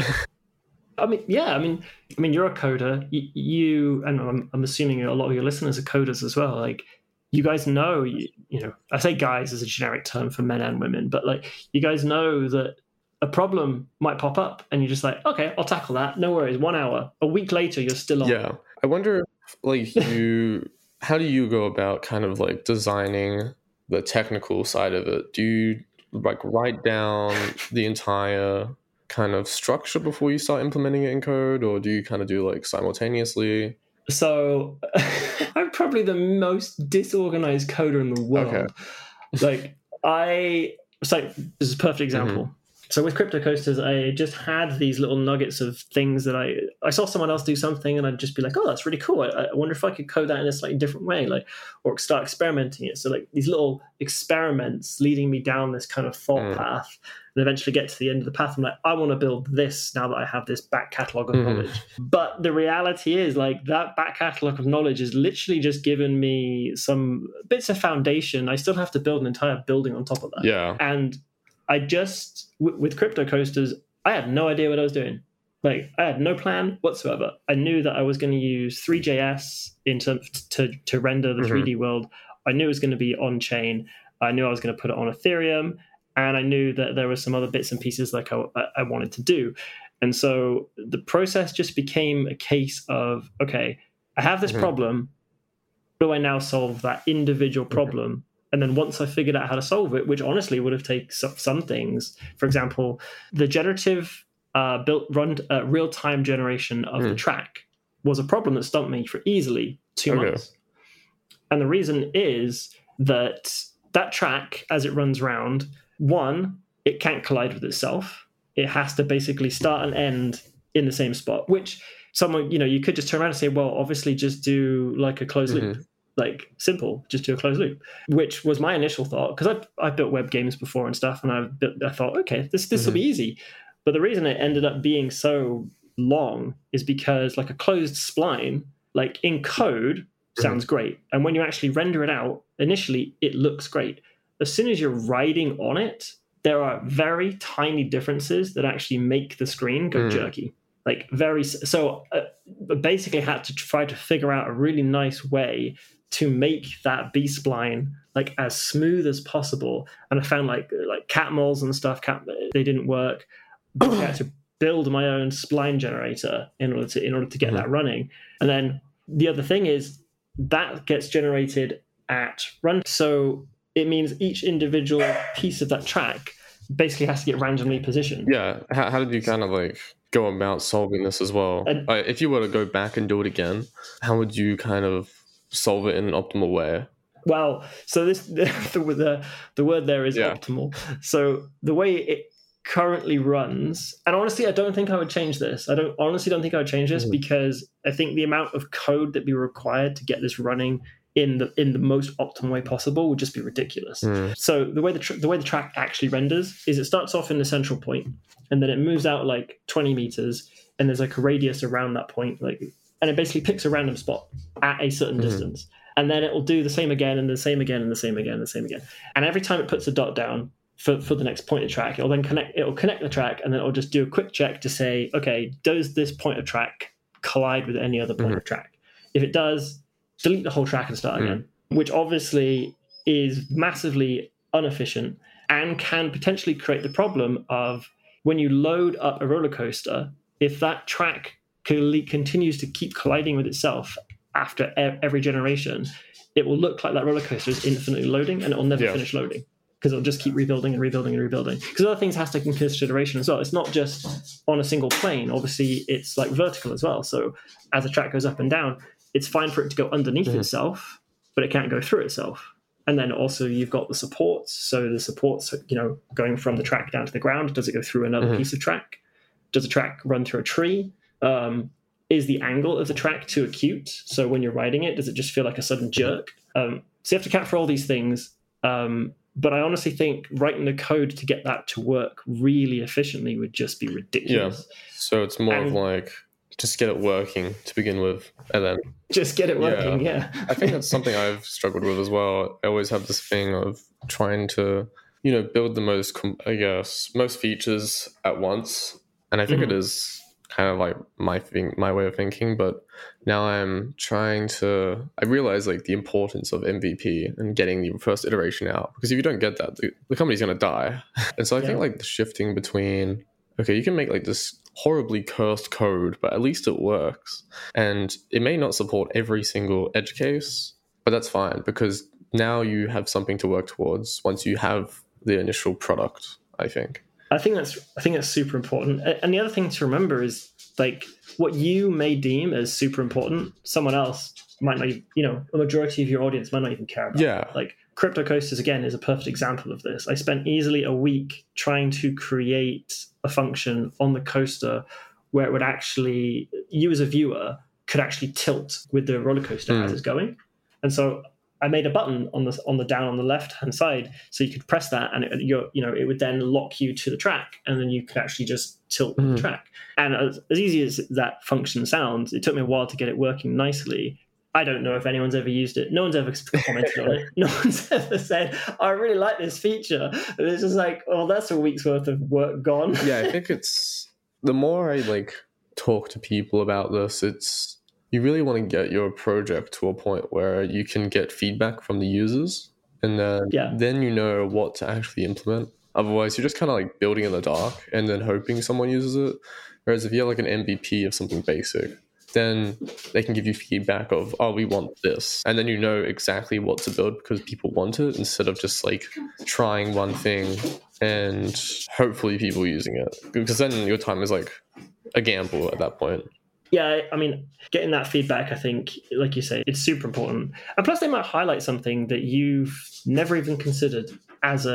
I mean, yeah, I mean, I mean, you're a coder. You, you and I'm, I'm assuming a lot of your listeners are coders as well. Like, you guys know, you, you know, I say guys as a generic term for men and women, but like, you guys know that a problem might pop up, and you're just like, okay, I'll tackle that. No worries. One hour, a week later, you're still on. Yeah, I wonder, if, like, you, how do you go about kind of like designing the technical side of it? Do you like write down the entire kind of structure before you start implementing it in code, or do you kind of do like simultaneously? So I'm probably the most disorganized coder in the world. Okay. Like I, so this is a perfect example. Mm-hmm. So with Crypto Coasters, I just had these little nuggets of things that I, I saw someone else do something and I'd just be like, oh, that's really cool. I, I wonder if I could code that in a slightly different way, like, or start experimenting it. So like these little experiments leading me down this kind of thought mm. path, and eventually get to the end of the path. I'm like, I want to build this now that I have this back catalog of mm. knowledge. But the reality is like that back catalog of knowledge is literally just given me some bits of foundation. I still have to build an entire building on top of that. Yeah. And I just, w- with Crypto Coasters, I had no idea what I was doing. Like, I had no plan whatsoever. I knew that I was going to use three J S in to, to, to render the mm-hmm. three D world. I knew it was going to be on-chain. I knew I was going to put it on Ethereum. And I knew that there were some other bits and pieces like I, I wanted to do. And so the process just became a case of, okay, I have this mm-hmm. problem. How do I now solve that individual problem? Mm-hmm. And then once I figured out how to solve it, which honestly would have taken some things, for example, the generative uh, built run uh, real-time generation of mm. the track was a problem that stumped me for easily two okay. months. And the reason is that that track, as it runs around, one, it can't collide with itself. It has to basically start and end in the same spot, which someone, you know, you could just turn around and say, well, obviously just do like a closed mm-hmm. loop. Like simple, just do a closed loop, which was my initial thought, because I've, I've built web games before and stuff, and I've built, I thought, okay, this this will mm-hmm. be easy. But the reason it ended up being so long is because like a closed spline, like in code, mm-hmm. sounds great, and when you actually render it out, initially it looks great. As soon as you're riding on it, there are very tiny differences that actually make the screen go mm-hmm. jerky. Like very so, uh, basically had to try to figure out a really nice way to make that B spline like as smooth as possible. And I found like like cat moles and stuff, cat, they didn't work. I had to build my own spline generator in order to in order to get mm-hmm. that running. And then the other thing is that gets generated at run. So it means each individual piece of that track basically has to get randomly positioned. Yeah. How, how did you kind of like go about solving this as well? And, uh, if you were to go back and do it again, how would you kind of solve it in an optimal way? Well, so this the the, the word there is yeah. optimal. So the way it currently runs, and honestly, I don't think I would change this. I don't honestly don't think I would change this mm. because I think the amount of code that be required to get this running in the in the most optimal way possible would just be ridiculous. Mm. So the way the tr- the way the track actually renders is it starts off in the central point, and then it moves out like twenty meters, and there's like a radius around that point, like, and it basically picks a random spot at a certain mm. distance, and then it will do the same again and the same again and the same again and the same again. And every time it puts a dot down for, for the next point of track, it'll then connect. It'll connect the track, and then it'll just do a quick check to say, okay, does this point of track collide with any other point mm. of track? If it does, delete the whole track and start mm. again, which obviously is massively inefficient and can potentially create the problem of when you load up a roller coaster, if that track continues to keep colliding with itself after every generation, it will look like that roller coaster is infinitely loading, and it will never yeah. finish loading because it'll just keep rebuilding and rebuilding and rebuilding. Because other things has to take into consideration as well. It's not just on a single plane. Obviously, it's like vertical as well. So as the track goes up and down, it's fine for it to go underneath mm-hmm. itself, but it can't go through itself. And then also you've got the supports. So the supports, you know, going from the track down to the ground, does it go through another mm-hmm. piece of track? Does the track run through a tree? Um, is the angle of the track too acute? So when you're riding it, does it just feel like a sudden jerk? Um, so you have to account for all these things. Um, but I honestly think writing the code to get that to work really efficiently would just be ridiculous. Yeah. So it's more and, of like, just get it working to begin with, and then just get it working. Yeah, yeah. I think that's something I've struggled with as well. I always have this thing of trying to, you know, build the most, I guess, most features at once, and I think mm-hmm. it is kind of like my thing, my way of thinking. But now I'm trying to. I realize like the importance of M V P and getting the first iteration out, because if you don't get that, the, the company's going to die. And so I yeah. think like the shifting between, okay, you can make like this horribly cursed code, but at least it works. And it may not support every single edge case, but that's fine, because now you have something to work towards once you have the initial product, I think. I think that's I think that's super important. And the other thing to remember is like what you may deem as super important, someone else might not, you know, a majority of your audience might not even care about. Yeah. Like Crypto Coasters, again, is a perfect example of this. I spent easily a week trying to create a function on the coaster where it would actually, you as a viewer, could actually tilt with the roller coaster mm. as it's going. And so I made a button on the on the down on the left hand side, so you could press that, and it, you're, you know, it would then lock you to the track, and then you could actually just tilt mm. the track. And as, as easy as that function sounds, it took me a while to get it working nicely. I don't know if anyone's ever used it. No one's ever commented on it. No one's ever said, I really like this feature. And it's just like, oh, that's a week's worth of work gone. Yeah, I think it's, the more I like talk to people about this, it's, you really want to get your project to a point where you can get feedback from the users, and then, yeah. then you know what to actually implement. Otherwise, you're just kind of like building in the dark and then hoping someone uses it. Whereas if you have like an M V P of something basic, then they can give you feedback of, oh, we want this. And then you know exactly what to build because people want it, instead of just like trying one thing and hopefully people using it. Because then your time is like a gamble at that point. Yeah, I mean, getting that feedback, I think, like you say, it's super important. And plus they might highlight something that you've never even considered as a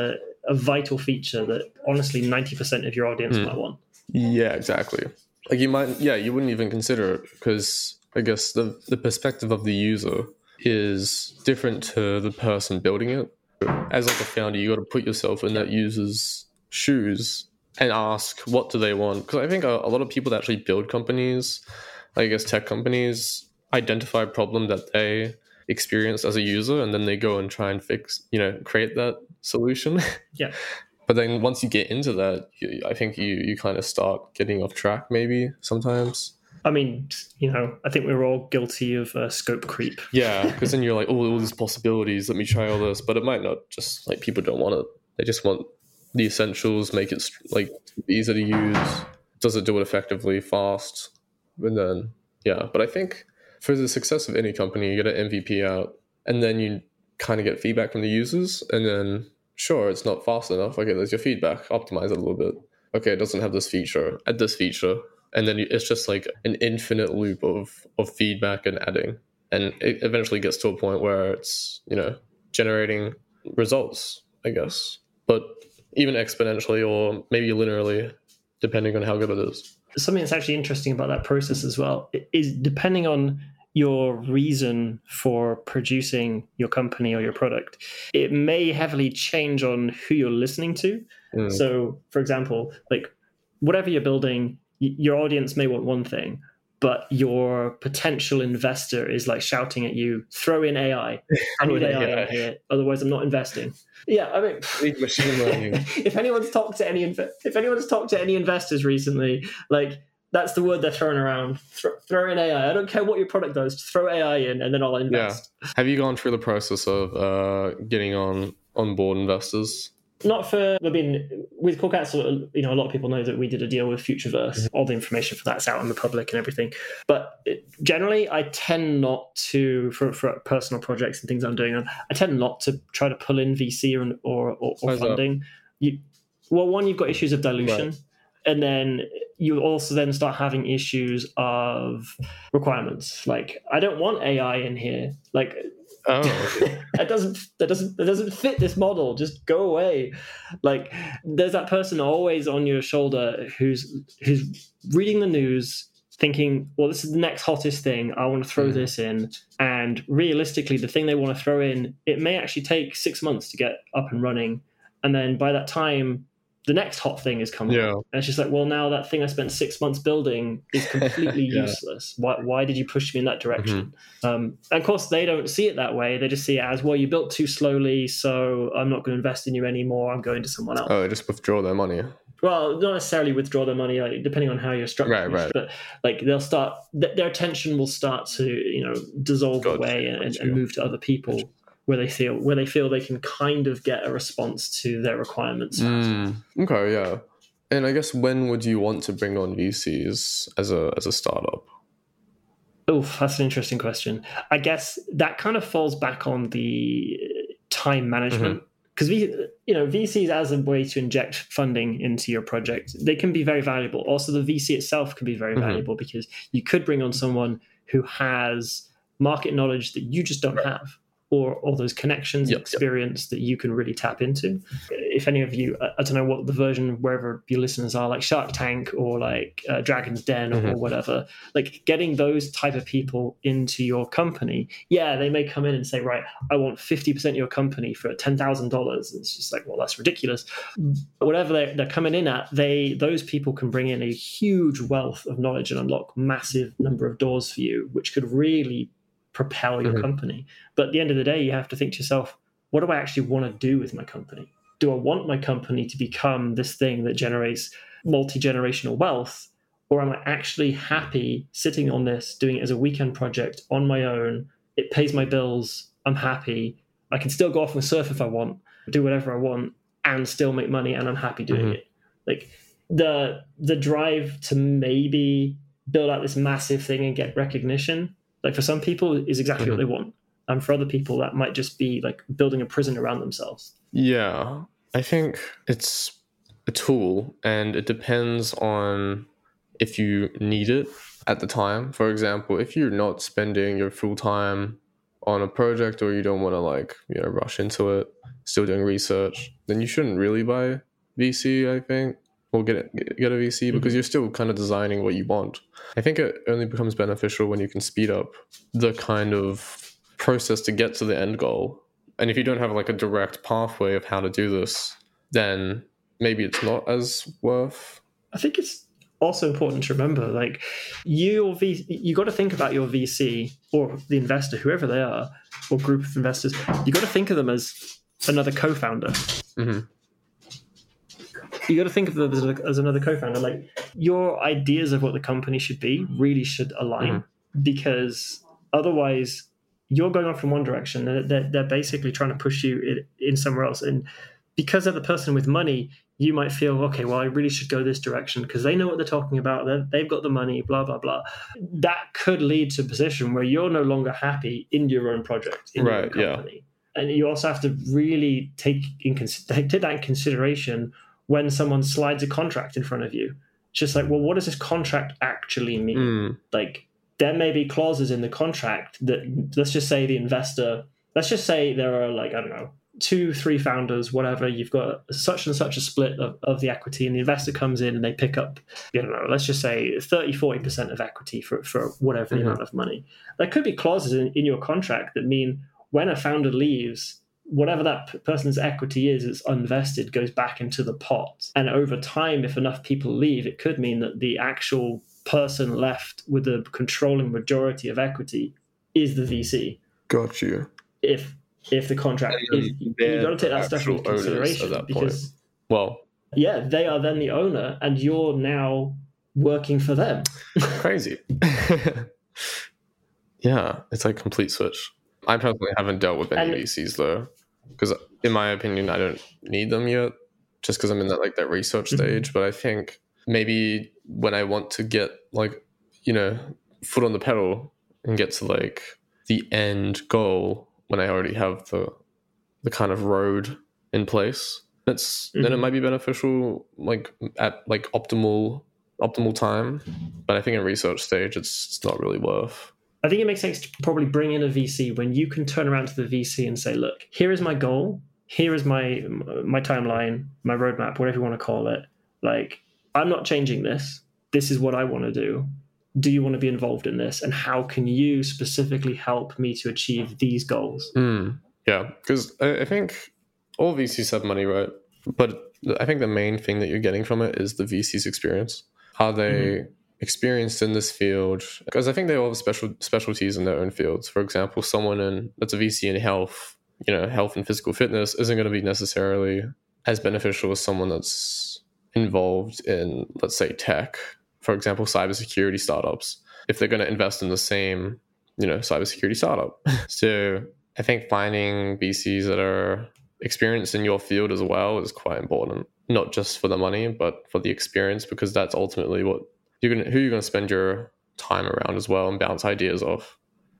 a vital feature that honestly ninety percent of your audience Mm. might want. Yeah, exactly. Like you might, yeah, you wouldn't even consider it because I guess the, the perspective of the user is different to the person building it. As like a founder, you got to put yourself in that user's shoes and ask what do they want. Because I think a, a lot of people that actually build companies, I guess tech companies, identify a problem that they experience as a user, and then they go and try and fix, you know, create that solution. Yeah. But then once you get into that, you, I think you, you kind of start getting off track maybe sometimes. I mean, you know, I think we're all guilty of uh, scope creep. Yeah, because then you're like, oh, all these possibilities, let me try all this. But it might not, just like people don't want it. They just want the essentials, make it like easy to use. Does it do it effectively, fast? And then, yeah. But I think for the success of any company, you get an M V P out and then you kind of get feedback from the users. And then, sure, it's not fast enough. Okay, there's your feedback. Optimize it a little bit. Okay, it doesn't have this feature. Add this feature. And then it's just like an infinite loop of, of feedback and adding. And it eventually gets to a point where it's, you know, generating results, I guess. But even exponentially or maybe linearly, depending on how good it is. Something that's actually interesting about that process as well is depending on your reason for producing your company or your product, it may heavily change on who you're listening to. Mm. So, for example, like whatever you're building, your audience may want one thing, but your potential investor is like shouting at you, throw in A I. I need A I in here, otherwise I'm not investing. Yeah, I mean, machine learning. if anyone's talked to any if anyone's talked to any investors recently, like that's the word they're throwing around. Throw, throw in A I. I don't care what your product does, just throw A I in, and then I'll invest. Yeah. Have you gone through the process of uh, getting on on board investors? Not for, I mean, with Corecast, you know, a lot of people know that we did a deal with Futureverse. Mm-hmm. All the information for that's out in the public and everything. But it, generally, I tend not to, for, for personal projects and things I'm doing, I tend not to try to pull in V C or or, or, or funding. You, well, one, you've got issues of dilution. Right. And then you also then start having issues of requirements. Like, I don't want A I in here. Like, oh, okay. that doesn't that doesn't that doesn't fit this model. Just go away. Like, there's that person always on your shoulder who's who's reading the news, thinking, well, this is the next hottest thing. I want to throw mm. this in. And realistically, the thing they want to throw in, it may actually take six months to get up and running. And then by that time, the next hot thing is coming. Yeah. And it's just like, well, now that thing I spent six months building is completely yeah. useless. Why why did you push me in that direction? Mm-hmm. Um, and of course, they don't see it that way. They just see it as, well, you built too slowly, so I'm not going to invest in you anymore. I'm going to someone else. Oh, just withdraw their money. Well, not necessarily withdraw their money, like, depending on how you're structured. Right, right. But like they'll start, th- their attention will start to, you know, dissolve Gotcha, away and, gotcha. and move to other people. Gotcha. Where they feel where they feel they can kind of get a response to their requirements. Mm, okay, yeah. And I guess when would you want to bring on V Cs as a as a startup? Oh, that's an interesting question. I guess that kind of falls back on the time management, because mm-hmm. we, you know, V Cs as a way to inject funding into your project, they can be very valuable. Also, the V C itself can be very mm-hmm. valuable because you could bring on someone who has market knowledge that you just don't have. Or all those connections yep, and experience yep. that you can really tap into. If any of you, I don't know what the version wherever your listeners are, like Shark Tank or like uh, Dragon's Den mm-hmm. or whatever, like getting those type of people into your company, yeah, they may come in and say, right, I want fifty percent of your company for ten thousand dollars. It's just like, well, that's ridiculous. But whatever they're, they're coming in at, they those people can bring in a huge wealth of knowledge and unlock massive number of doors for you, which could really propel your mm-hmm. company. But at the end of the day, you have to think to yourself, what do I actually want to do with my company? Do I want my company to become this thing that generates multi-generational wealth? Or am I actually happy sitting on this, doing it as a weekend project on my own? It pays my bills. I'm happy. I can still go off and surf if I want, do whatever I want, and still make money, and I'm happy doing mm-hmm. it. Like the the drive to maybe build out this massive thing and get recognition, like for some people is exactly mm-hmm. what they want. And for other people, that might just be like building a prison around themselves. Yeah, I think it's a tool and it depends on if you need it at the time. For example, if you're not spending your full time on a project, or you don't want to like, you know, rush into it, still doing research, then you shouldn't really buy V C, I think, or get it, get a V C, because mm-hmm. you're still kind of designing what you want. I think it only becomes beneficial when you can speed up the kind of process to get to the end goal. And if you don't have like a direct pathway of how to do this, then maybe it's not as worth. I think it's also important to remember, like, you V, you got to think about your V C or the investor, whoever they are, or group of investors. You got to think of them as another co-founder. Mm-hmm. You got to think of them as, a, as another co-founder. Like, your ideas of what the company should be really should align, mm-hmm. because otherwise you're going off in one direction and they're, they're basically trying to push you in, in somewhere else. And because they're the person with money, you might feel, okay, well, I really should go this direction because they know what they're talking about. They're, they've got the money, blah, blah, blah. That could lead to a position where you're no longer happy in your own project, in right, your own company. Yeah. And you also have to really take, in, take that in consideration when someone slides a contract in front of you. Just like, well, what does this contract actually mean? Mm. Like, there may be clauses in the contract that, let's just say the investor, let's just say there are like, I don't know, two, three founders, whatever, you've got such and such a split of, of the equity, and the investor comes in and they pick up, you know, let's just say thirty, forty percent of equity for, for whatever the mm-hmm. amount of money. There could be clauses in, in your contract that mean when a founder leaves, whatever that person's equity is, it's unvested, goes back into the pot. And over time, if enough people leave, it could mean that the actual person left with the controlling majority of equity is the V C. Got you. If if the contract is, you got to take that stuff into consideration, because point. Well, yeah, they are then the owner, and you're now working for them. Crazy. Yeah, it's like complete switch. I personally haven't dealt with any and, V Cs though, because in my opinion, I don't need them yet, just because I'm in that like that research mm-hmm. stage. But I think maybe when I want to get like, you know, foot on the pedal and get to like the end goal, when I already have the the kind of road in place, it's mm-hmm. then it might be beneficial like at like optimal optimal time. But I think in research stage, it's, it's not really worth. I think it makes sense to probably bring in a V C when you can turn around to the V C and say, look, here is my goal. Here is my my timeline, my roadmap, whatever you want to call it. Like, I'm not changing this. This is what I want to do. Do you want to be involved in this? And how can you specifically help me to achieve these goals? Mm, yeah, because I, I think all V Cs have money, right? But I think the main thing that you're getting from it is the V C's experience. Are they mm-hmm. experienced in this field? Because I think they all have special specialties in their own fields. For example, someone in that's a V C in health, you know, health and physical fitness isn't going to be necessarily as beneficial as someone that's involved in, let's say, tech. For example, cybersecurity startups, if they're going to invest in the same, you know, cybersecurity startup. So I think finding V Cs that are experienced in your field as well is quite important, not just for the money, but for the experience, because that's ultimately what you're going to, who you're going to spend your time around as well and bounce ideas off.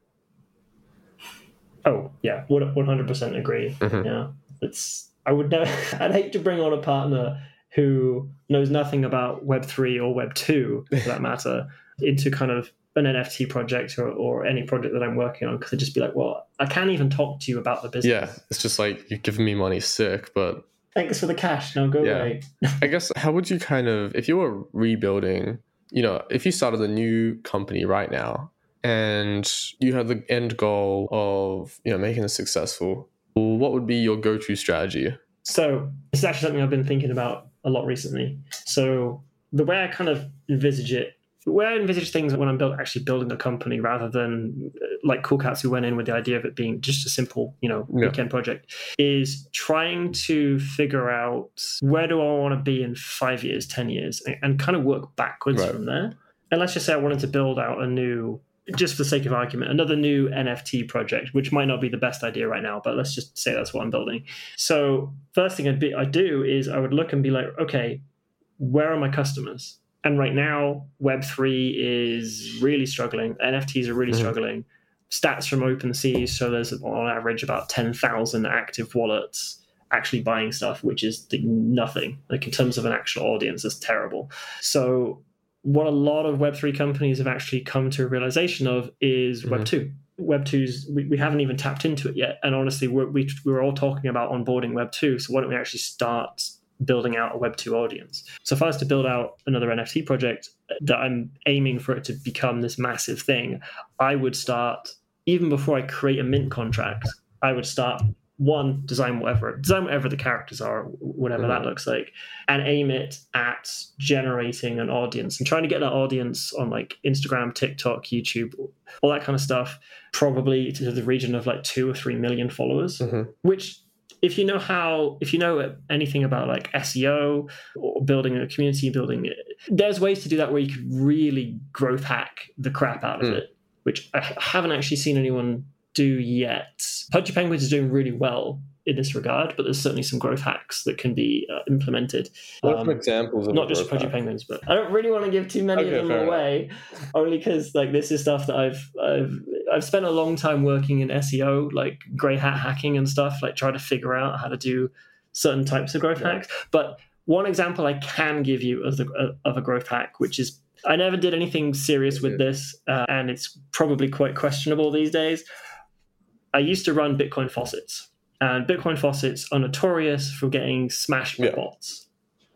Oh yeah, one hundred percent agree. Mm-hmm. Yeah, it's I would never. I'd hate to bring on a partner who knows nothing about Web three or Web two, for that matter, into kind of an N F T project or, or any project that I'm working on, because they'd just be like, well, I can't even talk to you about the business. Yeah, it's just like, you've given me money sick, but... Thanks for the cash, now go yeah. away. I guess, how would you kind of, if you were rebuilding, you know, if you started a new company right now, and you had the end goal of, you know, making it successful, what would be your go-to strategy? So this is actually something I've been thinking about a lot recently. So the way I kind of envisage it, the way I envisage things when I'm build, actually building a company, rather than like Cool Cats, who went in with the idea of it being just a simple, you know, yeah. weekend project, is trying to figure out where do I want to be in five years, ten years, and, and kind of work backwards right. from there. And let's just say I wanted to build out a new, just for the sake of argument, another new N F T project, which might not be the best idea right now, but let's just say that's what I'm building. So first thing I'd, be, I'd do is I would look and be like, okay, where are my customers? And right now, Web three is really struggling. N F Ts are really mm-hmm. struggling. Stats from OpenSea, so there's on average about ten thousand active wallets actually buying stuff, which is nothing. Like in terms of an actual audience, it's terrible. So what a lot of Web three companies have actually come to a realization of is mm-hmm. Web two. Web two's, we, we haven't even tapped into it yet. And honestly, we're, we, we're all talking about onboarding Web two. So why don't we actually start building out a Web two audience? So if I was to build out another N F T project that I'm aiming for it to become this massive thing, I would start, even before I create a mint contract, I would start one, design whatever, design whatever the characters are, whatever mm-hmm. that looks like, and aim it at generating an audience and trying to get that audience on like Instagram, TikTok, YouTube, all that kind of stuff, probably to the region of like two or three million followers, mm-hmm. which if you know how, if you know anything about like S E O or building a community, building it, there's ways to do that where you could really growth hack the crap out of mm. it, which I haven't actually seen anyone do yet. Pudgy Penguins is doing really well in this regard, but there's certainly some growth hacks that can be uh, implemented. What um, are examples of not just Pudgy Penguins, but I don't really want to give too many okay, of them away, enough. Only because like this is stuff that I've I've I've spent a long time working in S E O, like grey hat hacking and stuff, like trying to figure out how to do certain types of growth yeah. hacks. But one example I can give you of the uh, of a growth hack, which is I never did anything serious with this, uh, and it's probably quite questionable these days. I used to run Bitcoin faucets, and Bitcoin faucets are notorious for getting smashed by yeah. bots.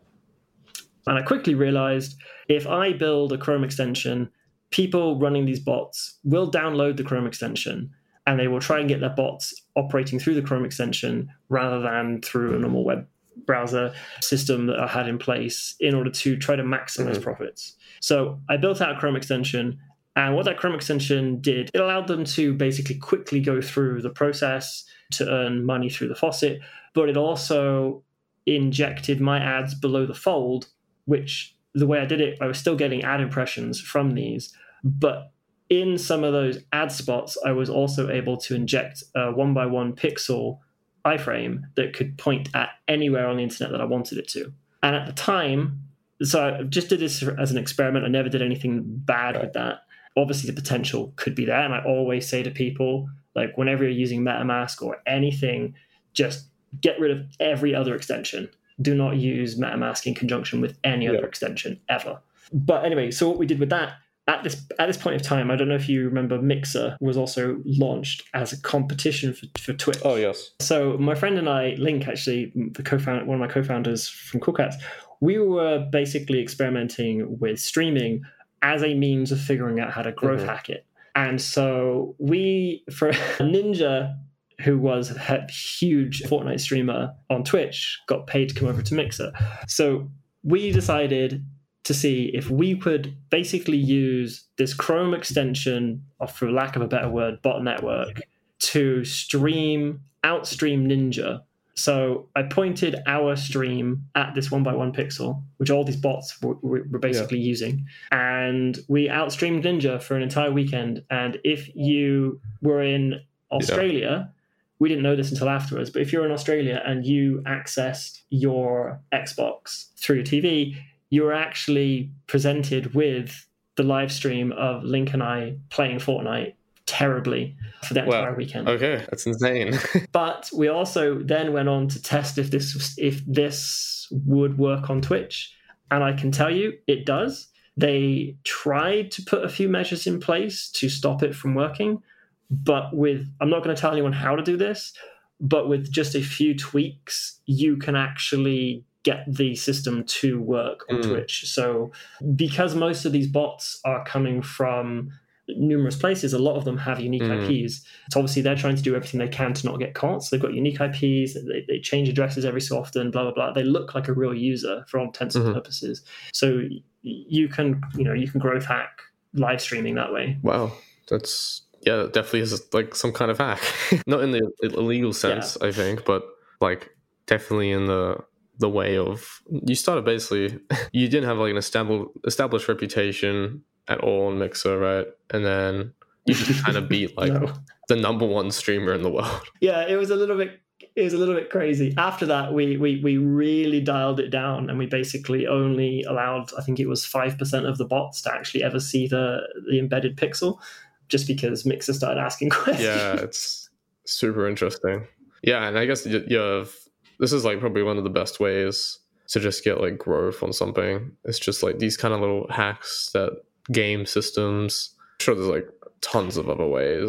And I quickly realized if I build a Chrome extension, people running these bots will download the Chrome extension and they will try and get their bots operating through the Chrome extension rather than through a normal web browser system that I had in place in order to try to maximize mm-hmm. profits. So I built out a Chrome extension. And what that Chrome extension did, it allowed them to basically quickly go through the process to earn money through the faucet, but it also injected my ads below the fold, which the way I did it, I was still getting ad impressions from these, but in some of those ad spots, I was also able to inject a one by one pixel iframe that could point at anywhere on the internet that I wanted it to. And at the time, so I just did this as an experiment. I never did anything bad right. with that. Obviously, the potential could be there. And I always say to people, like, whenever you're using MetaMask or anything, just get rid of every other extension. Do not use MetaMask in conjunction with any yeah. other extension ever. But anyway, so what we did with that, at this at this point of time, I don't know if you remember, Mixer was also launched as a competition for, for Twitch. Oh, yes. So my friend and I, Link, actually, the co-founder, one of my co-founders from Cool Cats, we were basically experimenting with streaming as a means of figuring out how to growth mm-hmm. hack it. And so we, for Ninja, who was a huge Fortnite streamer on Twitch, got paid to come over to Mixer. So we decided to see if we could basically use this Chrome extension, or for lack of a better word, bot network, to stream, outstream Ninja. So I pointed our stream at this one by one pixel, which all these bots were, were basically yeah. using. And we outstreamed Ninja for an entire weekend. And if you were in Australia, yeah. we didn't know this until afterwards, but if you're in Australia and you accessed your Xbox through your T V, you were actually presented with the live stream of Link and I playing Fortnite terribly for the entire wow. weekend. Okay, that's insane. But we also then went on to test if this was, if this would work on Twitch, and I can tell you it does. They tried to put a few measures in place to stop it from working, but with I'm not going to tell anyone how to do this, but with just a few tweaks, you can actually get the system to work on mm. Twitch. So because most of these bots are coming from numerous places, a lot of them have unique mm. I Ps. So obviously they're trying to do everything they can to not get caught. So they've got unique I Ps, they, they change addresses every so often, blah, blah, blah. They look like a real user for all intents and mm-hmm. purposes. So you can, you know, you can growth hack live streaming that way. Wow. That's, yeah, it definitely is like some kind of hack. Not in the illegal sense, yeah. I think, but like definitely in the the way of, you started basically, you didn't have like an established established reputation at all on Mixer, right? And then you just kind of beat like no. the number one streamer in the world. Yeah, it was a little bit it was a little bit crazy. After that, we we we really dialed it down, and we basically only allowed, I think it was five percent of the bots to actually ever see the the embedded pixel, just because Mixer started asking questions. Yeah, it's super interesting. Yeah, and I guess you have, this is like probably one of the best ways to just get like growth on something. It's just like these kind of little hacks that game systems. I'm sure there's like tons of other ways.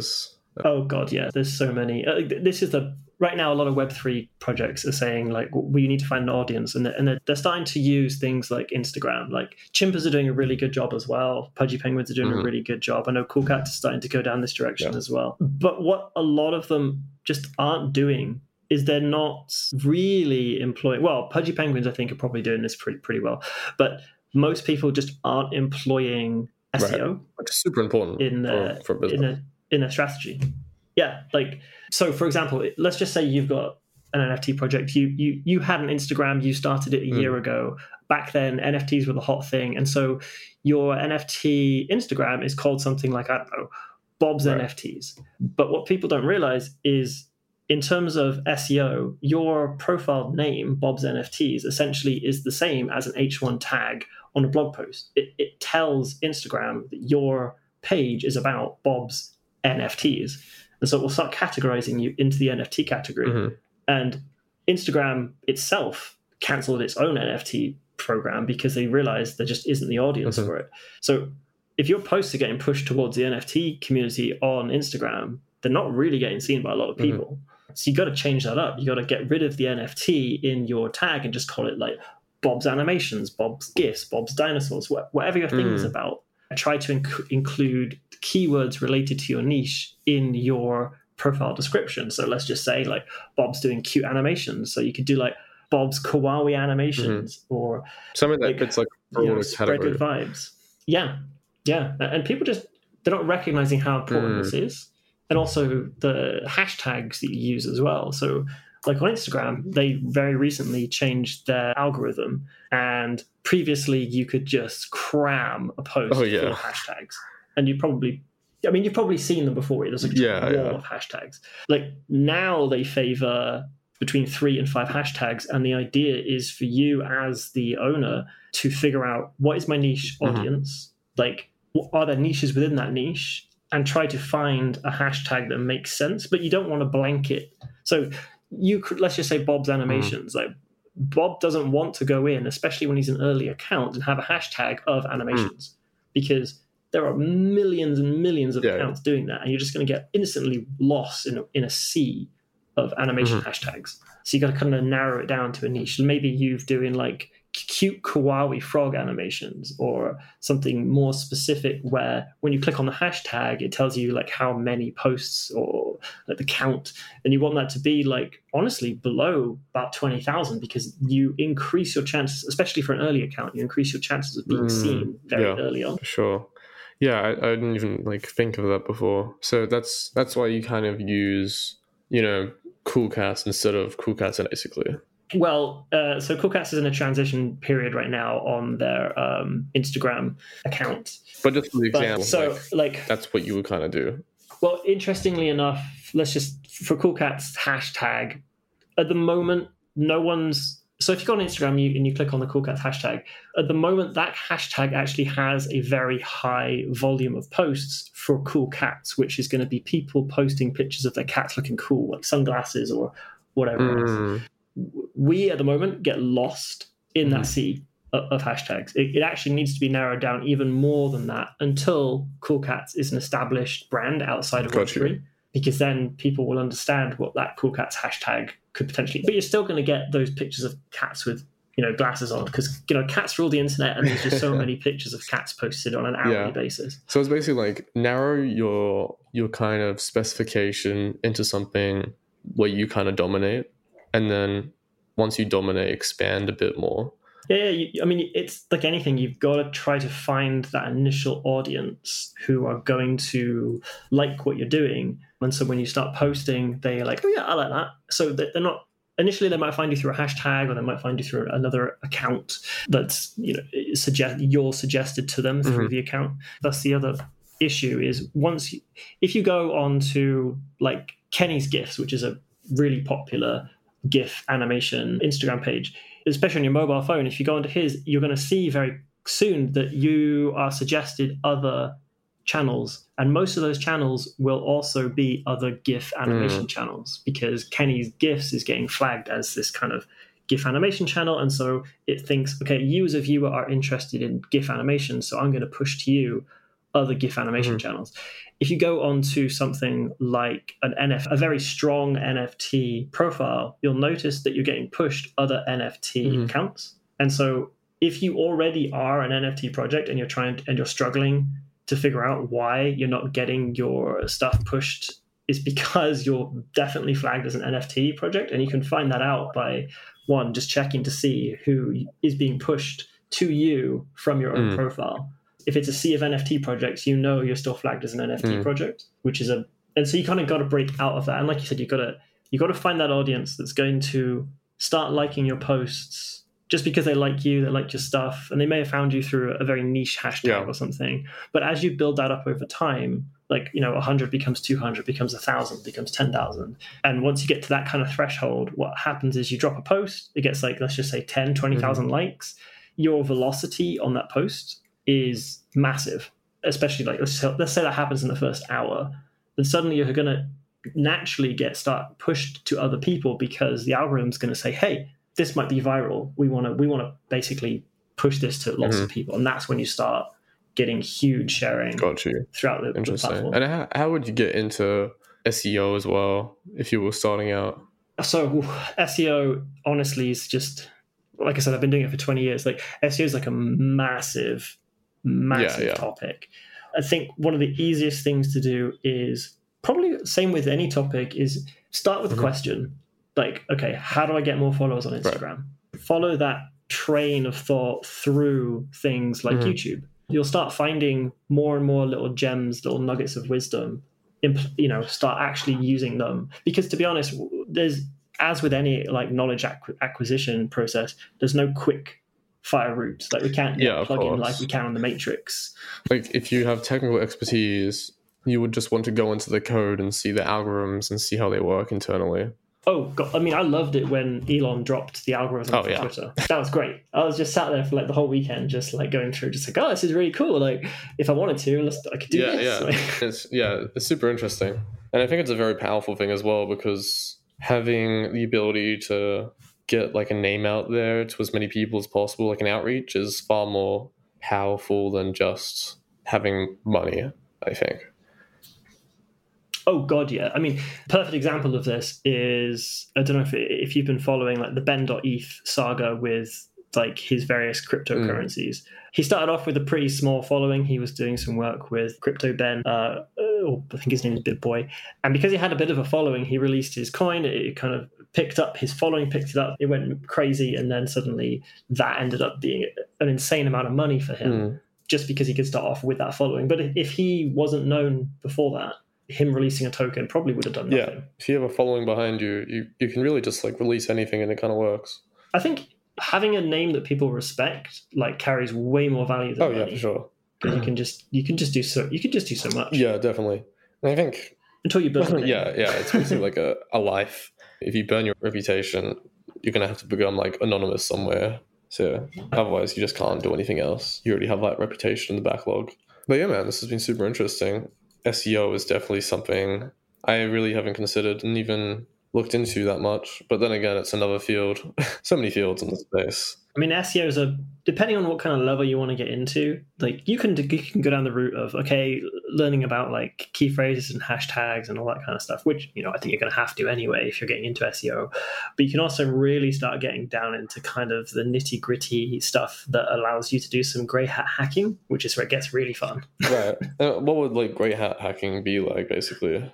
Oh God, yeah. There's so many. Uh, this is the right now. A lot of Web three projects are saying like we need to find an audience, and and they're, they're starting to use things like Instagram. Like Chimpers are doing a really good job as well. Pudgy Penguins are doing mm-hmm. a really good job. I know Cool Cats are starting to go down this direction yeah. as well. But what a lot of them just aren't doing is they're not really employing. Well, Pudgy Penguins I think are probably doing this pretty pretty well, but most people just aren't employing S E O, right. Which is super important in uh, for, for business. in a in a strategy. Yeah, like so for example, let's just say you've got an N F T project. You you you had an Instagram, you started it a mm. year ago. Back then N F Ts were the hot thing, and so your N F T Instagram is called something like, I don't know, Bob's right. N F Ts. But what people don't realize is in terms of S E O, your profile name, Bob's N F Ts, essentially is the same as an H one tag on a blog post. It, it tells Instagram that your page is about Bob's N F Ts. And so it will start categorizing you into the N F T category. Mm-hmm. And Instagram itself canceled its own N F T program because they realized there just isn't the audience mm-hmm. for it. So if your posts are getting pushed towards the N F T community on Instagram, they're not really getting seen by a lot of people. Mm-hmm. So you got to change that up. You got to get rid of the N F T in your tag and just call it like Bob's Animations, Bob's GIFs, Bob's Dinosaurs, wh- whatever your thing mm. is about. I try to inc- include keywords related to your niche in your profile description. So let's just say like Bob's doing cute animations. So you could do like Bob's Kawaii animations mm-hmm. or something that like, fits like you know, spread good vibes. Yeah, yeah. And people just, they're not recognizing how important mm. this is. And also the hashtags that you use as well. So like on Instagram, they very recently changed their algorithm. And previously you could just cram a post oh, yeah. full of hashtags. And you probably, I mean, you've probably seen them before. There's like a yeah, wall yeah. of hashtags. Like now they favor between three and five hashtags. And the idea is for you as the owner to figure out what is my niche audience? Mm-hmm. Like, what are there niches within that niche? And try to find a hashtag that makes sense, but you don't want to blanket. So you could, let's just say Bob's Animations. Mm. Like Bob doesn't want to go in, especially when he's an early account, and have a hashtag of animations mm. because there are millions and millions of yeah, accounts yeah. doing that, and you're just going to get instantly lost in a, in a sea of animation mm-hmm. hashtags. So you got to kind of narrow it down to a niche. Maybe you're doing like cute kawaii frog animations or something more specific where when you click on the hashtag, it tells you like how many posts or like the count. And you want that to be like, honestly, below about twenty thousand because you increase your chances, especially for an early account, you increase your chances of being mm, seen very yeah, early on. Sure. Yeah, I, I didn't even like think of that before. So that's that's why you kind of use, you know, Cool Cats instead of Cool Cats basically. Well, uh, so Cool Cats is in a transition period right now on their um, Instagram account. But just for the example, but, so like, like that's what you would kind of do. Well, interestingly enough, let's just for Cool Cats hashtag at the moment, no one's. So if you go on Instagram and you, and you click on the Cool Cats hashtag, at the moment that hashtag actually has a very high volume of posts for Cool Cats, which is going to be people posting pictures of their cats looking cool, like sunglasses or whatever mm. else. We at the moment get lost in mm. that sea of, of hashtags. It, it actually needs to be narrowed down even more than that until Cool Cats is an established brand outside of Web three, because then people will understand what that Cool Cats hashtag could potentially. But you're still going to get those pictures of cats with, you know, glasses on because, you know, cats rule the internet and there's just so many pictures of cats posted on an hourly yeah. basis. So it's basically like narrow your your kind of specification into something where you kind of dominate. And then once you dominate, expand a bit more. Yeah, yeah you, I mean, it's like anything. You've got to try to find that initial audience who are going to like what you're doing. And so when you start posting, they're like, oh, yeah, I like that. So they're not... Initially, they might find you through a hashtag or they might find you through another account that's, you know, suggest, you're suggested to them through mm-hmm. the account. That's the other issue is once... You, if you go on to, like, Kenny's GIFs, which is a really popular GIF animation Instagram page, especially on your mobile phone, if you go onto his, you're going to see very soon that you are suggested other channels, and most of those channels will also be other GIF animation mm. channels because Kenny's GIFs is getting flagged as this kind of GIF animation channel, and so it thinks, okay, you as a viewer are interested in GIF animation, so I'm going to push to you other GIF animation Mhm. channels. If you go onto something like an N F, a very strong N F T profile, you'll notice that you're getting pushed other N F T Mhm. accounts. And so if you already are an N F T project and you're trying to, and you're struggling to figure out why you're not getting your stuff pushed, is because you're definitely flagged as an N F T project. And you can find that out by, one, just checking to see who is being pushed to you from your own Mm. profile. If it's a sea of N F T projects, you know you're still flagged as an N F T Mm. project, which is a, and so you kind of got to break out of that. And like you said, you got to you got to find that audience that's going to start liking your posts just because they like you, they like your stuff, and they may have found you through a very niche hashtag Yeah. or something. But as you build that up over time, like, you know, one hundred becomes two hundred, becomes one thousand, becomes ten thousand. And once you get to that kind of threshold, what happens is you drop a post, it gets like, let's just say ten, twenty thousand Mhm. likes. Your velocity on that post is massive, especially like, let's say, let's say that happens in the first hour. Then suddenly you're going to naturally get start pushed to other people because the algorithm's going to say, hey, this might be viral. We want to we want to basically push this to lots Mhm. of people. And that's when you start getting huge sharing Got you. throughout the, the Interesting. platform. And how, how would you get into S E O as well if you were starting out? So S E O honestly is just, like I said, I've been doing it for twenty years. Like S E O is like a massive, massive yeah. topic. I think one of the easiest things to do is probably same with any topic is start with Mhm. a question. Like, okay, how do I get more followers on Instagram? Follow that train of thought through things like Mhm. YouTube. You'll start finding more and more little gems, little nuggets of wisdom. Imp- you know, start actually using them. Because to be honest, there's, as with any like knowledge ac- acquisition process, there's no quick fire routes. Like we can't Yeah, of plug in course. like we can on the Matrix. Like if you have technical expertise, you would just want to go into the code and see the algorithms and see how they work internally. Oh, God. I mean, I loved it when Elon dropped the algorithm Oh, for yeah. Twitter. That was great. I was just sat there for like the whole weekend, just like going through, just like, oh, this is really cool. Like, if I wanted to, let's, I could do yeah, this. yeah. Like, It's yeah, it's super interesting. And I think it's a very powerful thing as well because having the ability to get like a name out there to as many people as possible, like an outreach, is far more powerful than just having money, I think. oh God, yeah. I mean, perfect example of this is, I don't know if if you've been following like the Ben dot E T H saga with like his various cryptocurrencies. Mm. He started off with a pretty small following. He was doing some work with Crypto Ben, uh, or I think his name is BitBoy. And because he had a bit of a following, he released his coin. It kind of picked up, his following picked it up. It went crazy. And then suddenly that ended up being an insane amount of money for him mm. just because he could start off with that following. But if he wasn't known before that, him releasing a token probably would have done nothing. Yeah, if you have a following behind you, you, you can really just like release anything and it kind of works. I think having a name that people respect like carries way more value than oh money. yeah, for sure. Because you can just you can just do so you can just do so much. Yeah, definitely. And I think until you burn. yeah, yeah, it's basically like a, a life. If you burn your reputation, you're gonna have to become like anonymous somewhere. So otherwise, you just can't do anything else. You already have that reputation in the backlog. But yeah, man, this has been super interesting. S E O is definitely something I really haven't considered and even looked into that much. But then again, it's another field. So many fields in this space. I mean, S E O is a, depending on what kind of level you want to get into, like you can you can go down the route of, okay, learning about like key phrases and hashtags and all that kind of stuff, which, you know, I think you're going to have to anyway if you're getting into S E O. But you can also really start getting down into kind of the nitty gritty stuff that allows you to do some grey hat hacking, which is where it gets really fun. Right. Uh, what would like grey hat hacking be like, basically?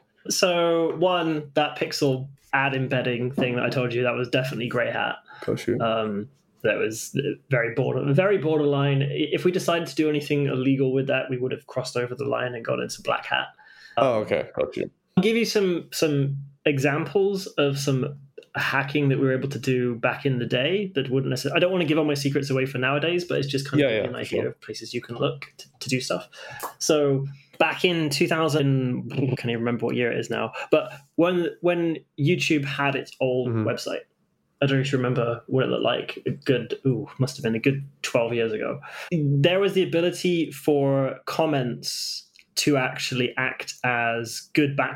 So one, that pixel ad embedding thing that I told you, that was definitely grey hat. Got you. Um, that was very border, very borderline. If we decided to do anything illegal with that, we would have crossed over the line and got into black hat. Um, oh, okay. Got you. I'll give you some some examples of some hacking that we were able to do back in the day that wouldn't necessarily, I don't want to give all my secrets away for nowadays, but it's just kind of yeah, yeah, an yeah, idea sure. of places you can look to, to do stuff. So back in two thousand, I can't even remember what year it is now, but when when YouTube had its old mm-hmm. website, I don't know if you remember what it looked like. A good, ooh, must have been a good twelve years ago. There was the ability for comments to actually act as good backs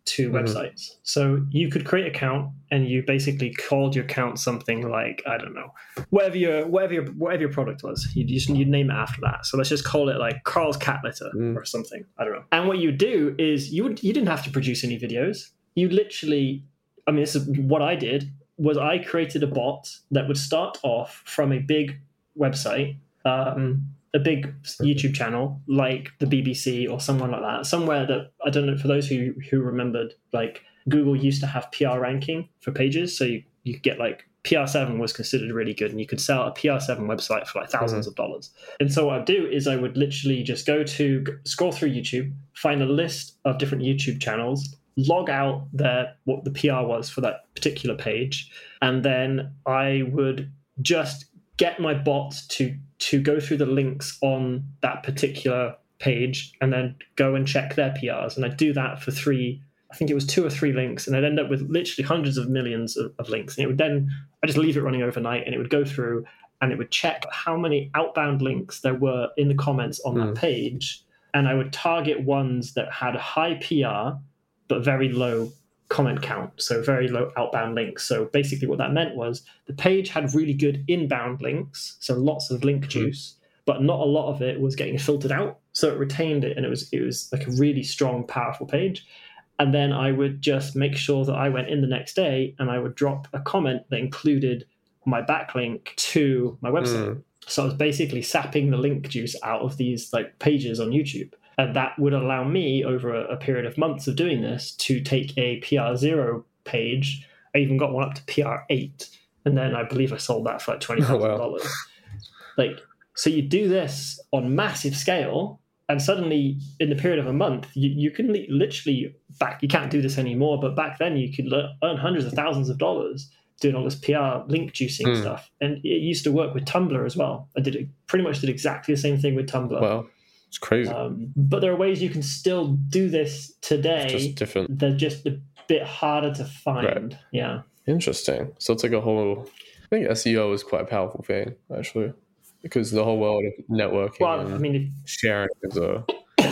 to mm-hmm. websites. So you could create an account and you basically called your account something like, I don't know, whatever your whatever your whatever your product was. You'd just you'd name it after that. So let's just call it like Carl's Cat Litter mm. or something. I don't know. And what you would do is you would you didn't have to produce any videos. You literally, I mean, this is what I did was I created a bot that would start off from a big website, um, a big YouTube channel like the B B C or someone like that, somewhere that, I don't know, for those who, who remembered, like Google used to have P R ranking for pages. So you, you could get like P R seven was considered really good and you could sell a P R seven website for like thousands mm-hmm. of dollars. And so what I'd do is I would literally just go to scroll through YouTube, find a list of different YouTube channels, log out their what the P R was for that particular page, and then I would just get my bot to to go through the links on that particular page and then go and check their P Rs. And I'd do that for three, I think it was two or three links, and I'd end up with literally hundreds of millions of, of links. And it would then, I just leave it running overnight and it would go through and it would check how many outbound links there were in the comments on mm. that page. And I would target ones that had a high P R but very low comment count, so very low outbound links. So basically what that meant was the page had really good inbound links, so lots of link juice, mm. but not a lot of it was getting filtered out. So it retained it, and it was it was like a really strong, powerful page. And then I would just make sure that I went in the next day and I would drop a comment that included my backlink to my website. Mm. So I was basically sapping the link juice out of these like pages on YouTube. And that would allow me, over a, a period of months of doing this, to take a P R zero page. I even got one up to P R eight. And then I believe I sold that for like twenty thousand dollars. Oh, wow. Like, so you do this on massive scale, and suddenly in the period of a month, you, you can li- literally, back, you can't do this anymore, but back then you could le- earn hundreds of thousands of dollars doing all this P R link juicing mm. stuff. And it used to work with Tumblr as well. I did it, pretty much did exactly the same thing with Tumblr. Wow. It's crazy. Um, but there are ways you can still do this today. Just different. They're just a bit harder to find. Right. Yeah. Interesting. So it's like a whole, I think S E O is quite a powerful thing, actually, because the whole world of networking well, and I mean, if, sharing is a,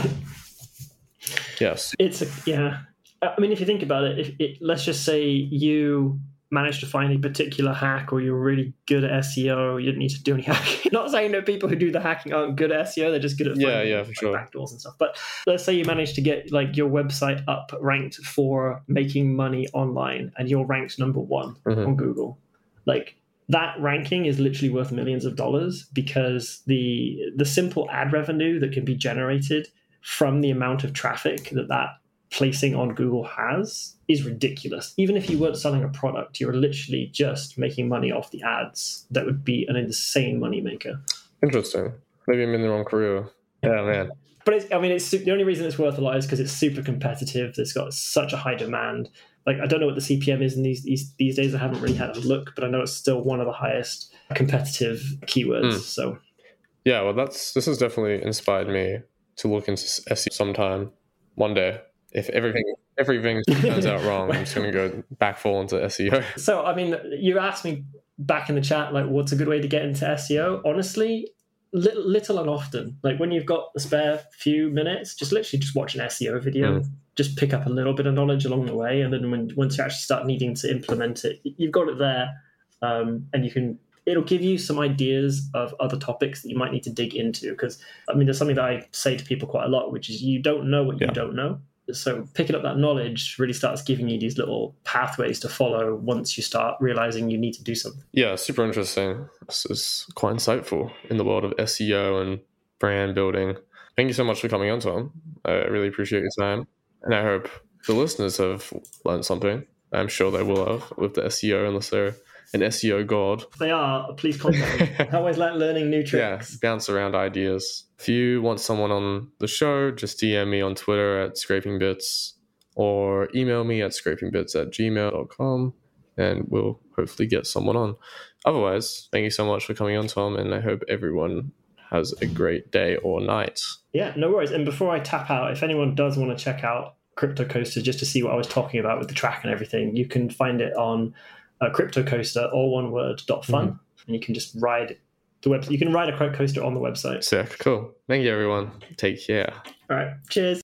yes. It's a, yeah. I mean, if you think about it, if it, let's just say you managed to find a particular hack, or you're really good at S E O, you didn't need to do any hacking. Not saying that people who do the hacking aren't good at S E O, they're just good at finding yeah, yeah, for like, sure. backdoors and stuff. But let's say you managed to get like your website up ranked for making money online, and you're ranked number one mm-hmm. on Google. Like that ranking is literally worth millions of dollars, because the the simple ad revenue that can be generated from the amount of traffic that that placing on Google has is ridiculous. Even if you weren't selling a product, you're literally just making money off the ads. That would be an insane moneymaker. Interesting. Maybe I'm in the wrong career. Yeah, man. But it's, I mean, it's the only reason it's worth a lot is because it's super competitive. It's got such a high demand. Like, I don't know what the C P M is in these these, these days. I haven't really had a look, but I know it's still one of the highest competitive keywords. Mm. So, yeah, well, that's this has definitely inspired me to look into S E O sometime, one day. If everything everything turns out wrong, I'm just going to go back full into S E O. So, I mean, you asked me back in the chat, like, what's a good way to get into S E O? Honestly, little, little and often. Like, when you've got a spare few minutes, just literally just watch an S E O video. Mm. Just pick up a little bit of knowledge along the way. And then when once you actually start needing to implement it, you've got it there. Um, and you can... It'll give you some ideas of other topics that you might need to dig into. Because, I mean, there's something that I say to people quite a lot, which is you don't know what you yeah. don't know. So picking up that knowledge really starts giving you these little pathways to follow once you start realizing you need to do something. Yeah, super interesting. This is quite insightful in the world of S E O and brand building. Thank you so much for coming on, Tom. I really appreciate your time. And I hope the listeners have learned something. I'm sure they will have with the S E O, unless they're an S E O god. If they are, please contact me. I always like learning new tricks. Yeah, bounce around ideas. If you want someone on the show, just D M me on Twitter at scrapingbits or email me at scrapingbits at gmail dot com and we'll hopefully get someone on. Otherwise, thank you so much for coming on, Tom, and I hope everyone has a great day or night. Yeah, no worries. And before I tap out, if anyone does want to check out Crypto Coaster just to see what I was talking about with the track and everything, you can find it on uh, Crypto Coaster, all one word, dot fun. Mm-hmm. And you can just ride the website. You can ride a coaster on the website. Sick. Cool. Thank you, everyone. Take care. All right. Cheers.